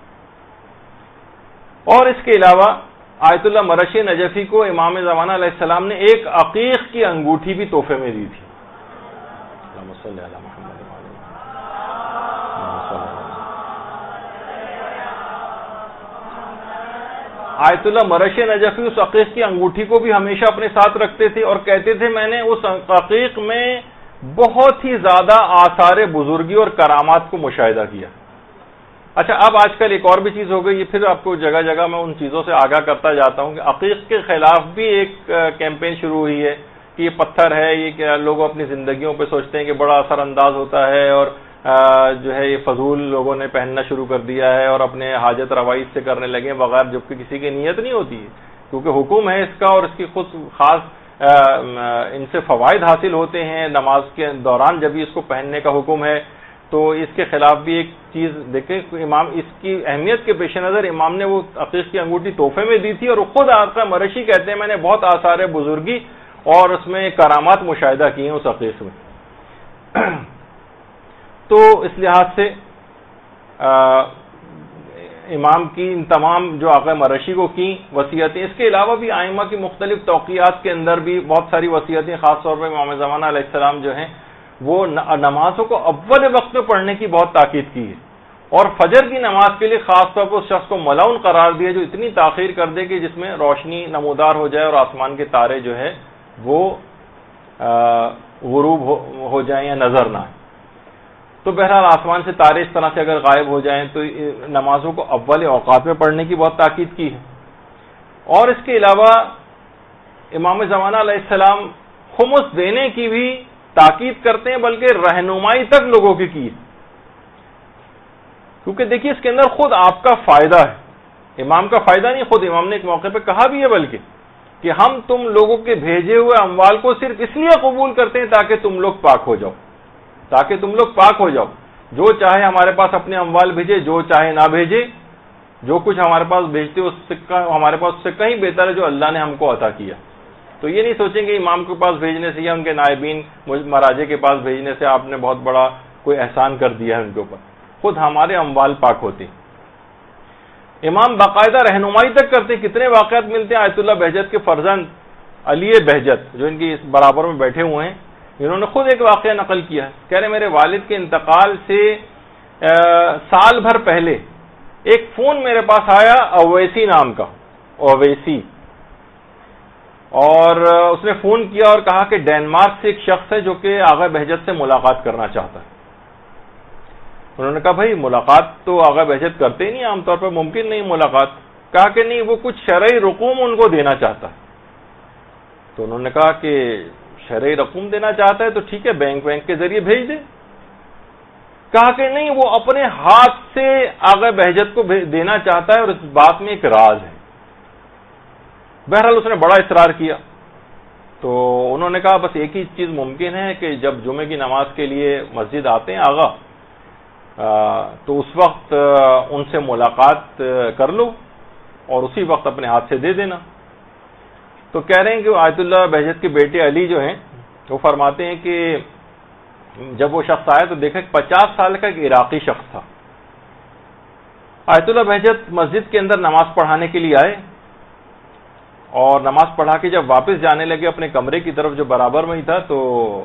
[SPEAKER 1] اور اس کے علاوہ آیت اللہ مرشی نجفی کو امام زمانہ علیہ السلام نے ایک عقیق کی انگوٹھی بھی تحفے میں دی تھی. اللہم صلی علی محمد. آیت اللہ مرشی نجفی اس عقیق کی انگوٹھی کو بھی ہمیشہ اپنے ساتھ رکھتے تھے اور کہتے تھے میں نے اس عقیق میں بہت ہی زیادہ آثار بزرگی اور کرامات کو مشاہدہ کیا. اچھا, اب آج کل ایک اور بھی چیز ہو گئی, پھر آپ کو جگہ جگہ میں ان چیزوں سے آگاہ کرتا جاتا ہوں کہ عقیق کے خلاف بھی ایک کیمپین شروع ہوئی ہے کہ یہ پتھر ہے, یہ کہ لوگ اپنی زندگیوں پہ سوچتے ہیں کہ بڑا اثر انداز ہوتا ہے اور جو ہے یہ فضول لوگوں نے پہننا شروع کر دیا ہے اور اپنے حاجت روائی سے کرنے لگے بغیر جبکہ کسی کی نیت نہیں ہوتی ہے, کیونکہ حکم ہے اس کا اور اس کی خود خاص ان سے فوائد حاصل ہوتے ہیں. نماز کے دوران جب بھی اس کو پہننے کا حکم ہے تو اس کے خلاف بھی ایک چیز دیکھیں, امام اس کی اہمیت کے پیش نظر امام نے وہ عقیق کی انگوٹھی تحفے میں دی تھی اور خود آقا مرشی کہتے ہیں میں نے بہت آثار بزرگی اور اس میں کرامات مشاہدہ کی ہیں اس عقیق میں. تو اس لحاظ سے امام کی ان تمام جو آقا مرشی کو کی وصیتیں, اس کے علاوہ بھی ائمہ کی مختلف توقیات کے اندر بھی بہت ساری وصیتیں, خاص طور پہ امام زمانہ علیہ السلام جو ہیں وہ نمازوں کو اول وقت میں پڑھنے کی بہت تاکید کی ہے اور فجر کی نماز کے لیے خاص طور پر اس شخص کو ملعون قرار دیا جو اتنی تاخیر کر دے کہ جس میں روشنی نمودار ہو جائے اور آسمان کے تارے جو ہے وہ غروب ہو جائیں یا نظر نہ آئیں. تو بہرحال آسمان سے تارے اس طرح سے اگر غائب ہو جائیں تو نمازوں کو اول اوقات میں پڑھنے کی بہت تاکید کی ہے. اور اس کے علاوہ امام زمانہ علیہ السلام خمس دینے کی بھی تاکید کرتے ہیں بلکہ رہنمائی تک لوگوں کی کی ہے, کیونکہ دیکھیے اس کے اندر خود آپ کا فائدہ ہے, امام کا فائدہ نہیں, خود امام نے ایک موقع پہ کہا بھی ہے بلکہ کہ ہم تم لوگوں کے بھیجے ہوئے اموال کو صرف اس لیے قبول کرتے ہیں تاکہ تم لوگ پاک ہو جاؤ, تاکہ تم لوگ پاک ہو جاؤ. جو چاہے ہمارے پاس اپنے اموال بھیجے, جو چاہے نہ بھیجے, جو کچھ ہمارے پاس بھیجتے اس سے ہمارے پاس اس سے کہیں بہتر ہے جو اللہ نے ہم کو عطا کیا. تو یہ نہیں سوچیں کہ امام کے پاس بھیجنے سے یا ان کے نائبین مراجے کے پاس بھیجنے سے آپ نے بہت بڑا کوئی احسان کر دیا ہے ان کے اوپر, خود ہمارے اموال پاک ہوتے. امام باقاعدہ رہنمائی تک کرتے. کتنے واقعات ملتے ہیں, آیت اللہ بہجت کے فرزند علی بہجت جو ان کی اس برابر میں بیٹھے ہوئے ہیں، انہوں نے خود ایک واقعہ نقل کیا ہے. کہہ رہے میرے والد کے انتقال سے سال بھر پہلے ایک فون میرے پاس آیا اویسی نام کا، اویسی، اور اس نے فون کیا اور کہا کہ ڈینمارک سے ایک شخص ہے جو کہ آغا بہجت سے ملاقات کرنا چاہتا ہے. انہوں نے کہا بھائی ملاقات تو آغا بہجت کرتے ہی نہیں، عام طور پر ممکن نہیں ملاقات. کہا کہ نہیں، وہ کچھ شرعی رقوم ان کو دینا چاہتا ہے. تو انہوں نے کہا کہ شرعی رقوم دینا چاہتا ہے تو ٹھیک ہے، بینک وینک کے ذریعے بھیج دے. کہا کہ نہیں، وہ اپنے ہاتھ سے آغا بہجت کو دینا چاہتا ہے اور اس بات میں ایک راز ہے. بہرحال اس نے بڑا اصرار کیا. تو انہوں نے کہا بس ایک ہی چیز ممکن ہے کہ جب جمعے کی نماز کے لیے مسجد آتے ہیں آغا، تو اس وقت ان سے ملاقات کر لو اور اسی وقت اپنے ہاتھ سے دے دینا. تو کہہ رہے ہیں کہ آیت اللہ بہجت کے بیٹے علی جو ہیں وہ فرماتے ہیں کہ جب وہ شخص آیا تو دیکھا کہ پچاس سال کا ایک عراقی شخص تھا. آیت اللہ بہجت مسجد کے اندر نماز پڑھانے کے لیے آئے اور نماز پڑھا کے جب واپس جانے لگے اپنے کمرے کی طرف جو برابر میں ہی تھا، تو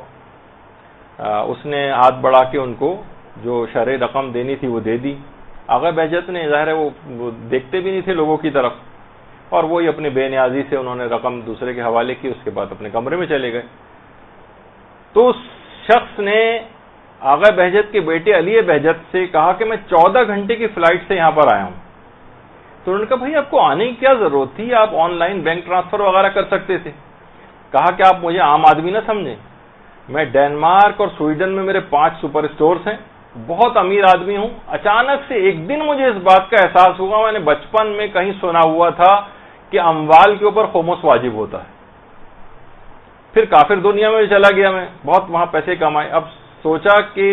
[SPEAKER 1] اس نے ہاتھ بڑھا کے ان کو جو شرعی رقم دینی تھی وہ دے دی. آغا بہجت نے ظاہر ہے وہ دیکھتے بھی نہیں تھے لوگوں کی طرف، اور وہی اپنی بے نیازی سے انہوں نے رقم دوسرے کے حوالے کی، اس کے بعد اپنے کمرے میں چلے گئے. تو اس شخص نے آغا بہجت کے بیٹے علی بہجت سے کہا کہ میں چودہ گھنٹے کی فلائٹ سے یہاں پر آیا ہوں. تو انہوں نے کہا بھائی آپ کو آنے کی کیا ضرورت تھی، آپ آن لائن بینک ٹرانسفر وغیرہ کر سکتے تھے. کہا کہ آپ مجھے عام آدمی نہ سمجھیں، میں ڈینمارک اور سویڈن میں میرے پانچ سپر اسٹورز ہیں، بہت امیر آدمی ہوں. اچانک سے ایک دن مجھے اس بات کا احساس ہوا، میں نے بچپن میں کہیں سنا ہوا تھا کہ اموال کے اوپر خمس واجب ہوتا ہے. پھر کافر دنیا میں چلا گیا، میں بہت وہاں پیسے کمائے. اب سوچا کہ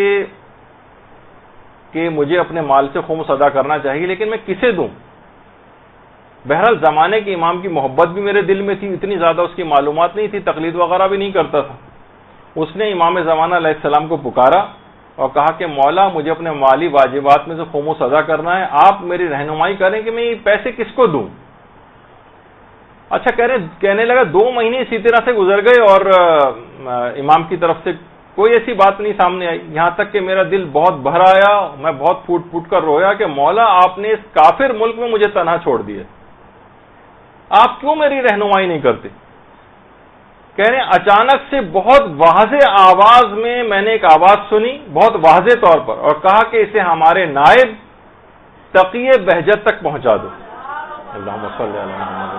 [SPEAKER 1] کہ مجھے اپنے مال سے خمس ادا کرنا چاہیے، لیکن میں کسے دوں. بہرحال زمانے کے امام کی محبت بھی میرے دل میں تھی، اتنی زیادہ اس کی معلومات نہیں تھی، تقلید وغیرہ بھی نہیں کرتا تھا. اس نے امام زمانہ علیہ السلام کو پکارا اور کہا کہ مولا مجھے اپنے مالی واجبات میں سے خمس ادا کرنا ہے، آپ میری رہنمائی کریں کہ میں یہ پیسے کس کو دوں. اچھا کہہ رہے کہنے لگا دو مہینے اسی طرح سے گزر گئے اور امام کی طرف سے کوئی ایسی بات نہیں سامنے آئی، یہاں تک کہ میرا دل بہت بھر آیا، میں بہت پھوٹ پھوٹ کر رویا کہ مولا آپ نے اس کافر ملک میں مجھے تنہا چھوڑ دیا، آپ کیوں میری رہنمائی نہیں کرتے. کہہ رہے ہیں اچانک سے بہت واضح آواز میں میں نے ایک آواز سنی، بہت واضح طور پر، اور کہا کہ اسے ہمارے نائب تقی بہجت تک پہنچا دو. اللہم صلی علی محمد.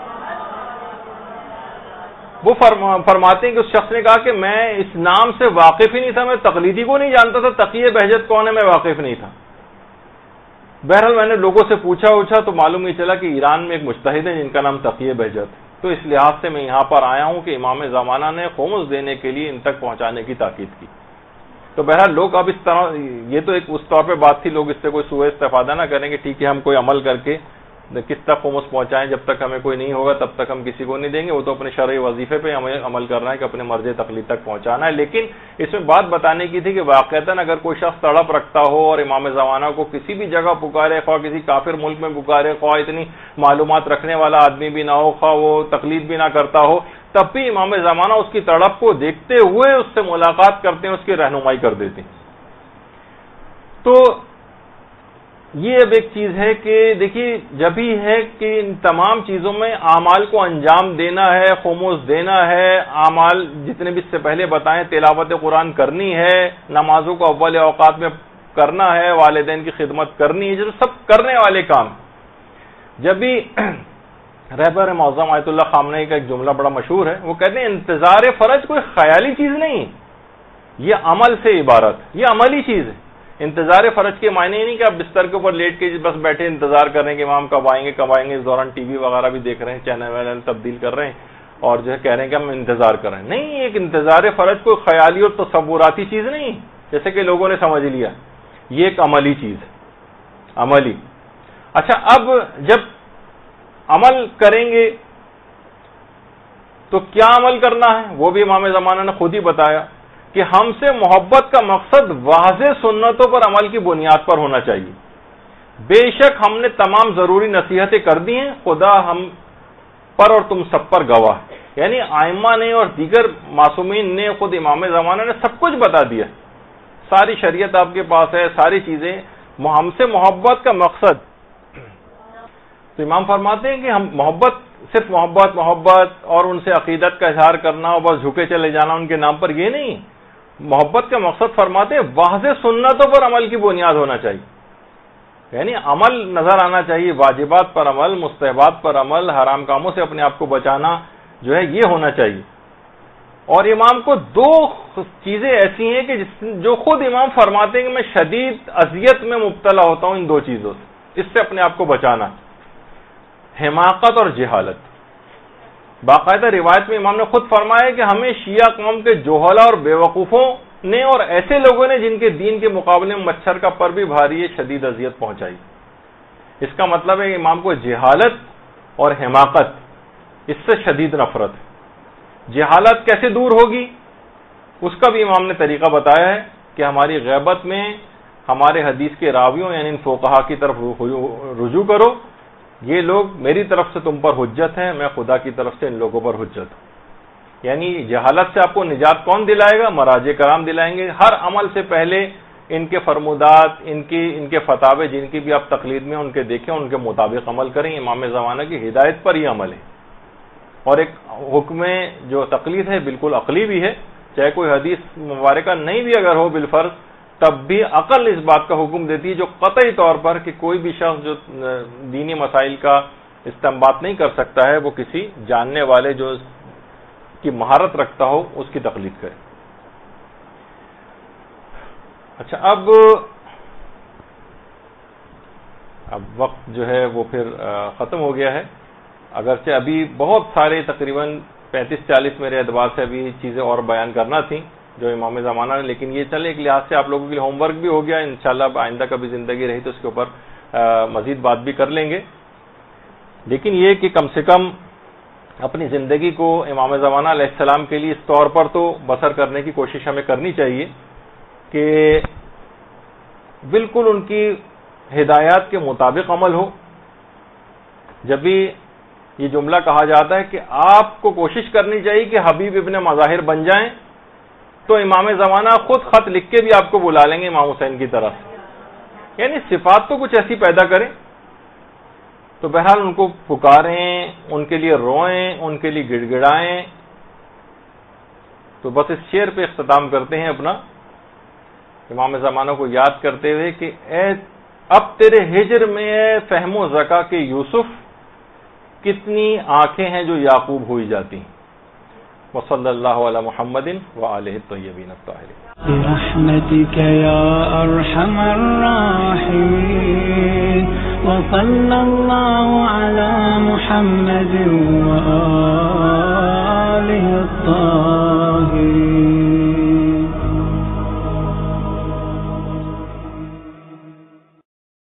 [SPEAKER 1] وہ فرماتے ہیں کہ اس شخص نے کہا کہ میں اس نام سے واقف ہی نہیں تھا، میں تقلیدی کو نہیں جانتا تھا، تقی بہجت کون ہے میں واقف نہیں تھا. بہرحال میں نے لوگوں سے پوچھا اوچھا تو معلوم یہ چلا کہ ایران میں ایک مجتہد ہے جن کا نام تقی بہجت ہے. تو اس لحاظ سے میں یہاں پر آیا ہوں کہ امام زمانہ نے خمس دینے کے لیے ان تک پہنچانے کی تاکید کی. تو بہرحال لوگ اب اس طرح، یہ تو ایک اس طور پہ بات تھی، لوگ اس سے کوئی سوء استفادہ نہ کریں کہ ٹھیک ہے ہم کوئی عمل کر کے کس تک خمس پہنچائیں، جب تک ہمیں کوئی نہیں ہوگا تب تک ہم کسی کو نہیں دیں گے. وہ تو اپنے شرعی وظیفے پہ ہمیں عمل کرنا ہے کہ اپنے مرض تقلید تک پہنچانا ہے. لیکن اس میں بات بتانے کی تھی کہ واقعتاً اگر کوئی شخص تڑپ رکھتا ہو اور امام زمانہ کو کسی بھی جگہ پکارے، خواہ کسی کافر ملک میں پکارے، خواہ اتنی معلومات رکھنے والا آدمی بھی نہ ہو، خواہ وہ تقلید بھی نہ کرتا ہو، تب بھی امام زمانہ اس کی تڑپ کو دیکھتے ہوئے اس سے ملاقات کرتے ہیں، اس کی رہنمائی کر دیتے ہیں. تو یہ اب ایک چیز ہے کہ دیکھیے جب ہی ہے کہ ان تمام چیزوں میں اعمال کو انجام دینا ہے، خمس دینا ہے، اعمال جتنے بھی اس سے پہلے بتائیں، تلاوت قرآن کرنی ہے، نمازوں کو اول اوقات میں کرنا ہے، والدین کی خدمت کرنی ہے، جو سب کرنے والے کام. جب بھی رہبر معظم آیت اللہ خامنہئی کا ایک جملہ بڑا مشہور ہے، وہ کہتے ہیں انتظار فرج کوئی خیالی چیز نہیں، یہ عمل سے عبارت، یہ عملی چیز ہے. انتظار فرج کے معنی نہیں کہ آپ بستر کے اوپر لیٹ کے بس بیٹھے انتظار کر رہے ہیں کہ امام کب آئیں گے کب آئیں گے، اس دوران ٹی وی وغیرہ بھی دیکھ رہے ہیں، چینل وینل تبدیل کر رہے ہیں اور جو ہے کہہ رہے ہیں کہ ہم انتظار کر رہے ہیں. نہیں، ایک انتظار فرج کوئی خیالی اور تصوراتی چیز نہیں جیسے کہ لوگوں نے سمجھ لیا، یہ ایک عملی چیز ہے، عملی. اچھا اب جب عمل کریں گے تو کیا عمل کرنا ہے وہ بھی امام زمانہ نے خود ہی بتایا کہ ہم سے محبت کا مقصد واضح سنتوں پر عمل کی بنیاد پر ہونا چاہیے. بے شک ہم نے تمام ضروری نصیحتیں کر دی ہیں، خدا ہم پر اور تم سب پر گواہ ہے. یعنی ائمہ نے اور دیگر معصومین نے، خود امام زمانہ نے سب کچھ بتا دیا، ساری شریعت آپ کے پاس ہے، ساری چیزیں، ہم سے محبت کا مقصد. تو امام فرماتے ہیں کہ ہم محبت صرف محبت محبت اور ان سے عقیدت کا اظہار کرنا اور بس جھکے چلے جانا ان کے نام پر، یہ نہیں. محبت کا مقصد فرماتے ہیں واضح سنتوں پر عمل کی بنیاد ہونا چاہیے، یعنی عمل نظر آنا چاہیے، واجبات پر عمل، مستحبات پر عمل، حرام کاموں سے اپنے آپ کو بچانا جو ہے یہ ہونا چاہیے. اور امام کو دو چیزیں ایسی ہیں کہ جس جو خود امام فرماتے ہیں کہ میں شدید اذیت میں مبتلا ہوتا ہوں ان دو چیزوں سے، اس سے اپنے آپ کو بچانا، حماقت اور جہالت. باقاعدہ روایت میں امام نے خود فرمایا کہ ہمیں شیعہ قوم کے جوہلا اور بیوقوفوں نے اور ایسے لوگوں نے جن کے دین کے مقابلے میں مچھر کا پر بھی بھاری ہے شدید اذیت پہنچائی. اس کا مطلب ہے کہ امام کو جہالت اور حماقت اس سے شدید نفرت ہے. جہالت کیسے دور ہوگی اس کا بھی امام نے طریقہ بتایا ہے کہ ہماری غیبت میں ہمارے حدیث کے راویوں یعنی ان فقہا کی طرف رجوع کرو، یہ لوگ میری طرف سے تم پر حجت ہیں، میں خدا کی طرف سے ان لوگوں پر حجت ہوں. یعنی جہالت سے آپ کو نجات کون دلائے گا؟ مراجع کرام دلائیں گے. ہر عمل سے پہلے ان کے فرمودات، ان کی ان کے فتاوے جن کی بھی آپ تقلید میں ان کے دیکھیں، ان کے مطابق عمل کریں. امام زمانہ کی ہدایت پر یہ عمل ہے. اور ایک حکم جو تقلید ہے بالکل عقلی بھی ہے، چاہے کوئی حدیث مبارکہ نہیں بھی اگر ہو بالفرض، تب بھی عقل اس بات کا حکم دیتی ہے جو قطعی طور پر کہ کوئی بھی شخص جو دینی مسائل کا استنباط نہیں کر سکتا ہے وہ کسی جاننے والے جو کی مہارت رکھتا ہو اس کی تقلید کرے. اچھا، اب اب وقت جو ہے وہ پھر ختم ہو گیا ہے، اگرچہ ابھی بہت سارے تقریباً پینتیس چالیس میرے اعتبار سے ابھی چیزیں اور بیان کرنا تھیں جو امام زمانہ نے، لیکن یہ چلے ایک لحاظ سے آپ لوگوں کے لیے ہوم ورک بھی ہو گیا. انشاءاللہ اب آئندہ کبھی زندگی رہی تو اس کے اوپر مزید بات بھی کر لیں گے. لیکن یہ کہ کم سے کم اپنی زندگی کو امام زمانہ علیہ السلام کے لیے اس طور پر تو بسر کرنے کی کوشش ہمیں کرنی چاہیے کہ بالکل ان کی ہدایات کے مطابق عمل ہو. جب بھی یہ جملہ کہا جاتا ہے کہ آپ کو کوشش کرنی چاہیے کہ حبیب ابن مظاہر بن جائیں، تو امام زمانہ خود خط لکھ کے بھی آپ کو بلا لیں گے امام حسین کی طرف. یعنی صفات تو کچھ ایسی پیدا کریں. تو بہرحال ان کو پکاریں، ان کے لیے روئیں، ان کے لیے گڑ گڑائیں. تو بس اس شعر پہ اختتام کرتے ہیں اپنا، امام زمانہ کو یاد کرتے ہوئے کہ اے اب تیرے ہجر میں فہم و ذکا کے یوسف، کتنی آنکھیں ہیں جو یعقوب ہوئی جاتی ہیں. وصلی اللہ علی محمد وآلہ الطیبین الطاہرین.
[SPEAKER 2] برحمتک یا ارحم الراحمین وصلی اللہ علی محمد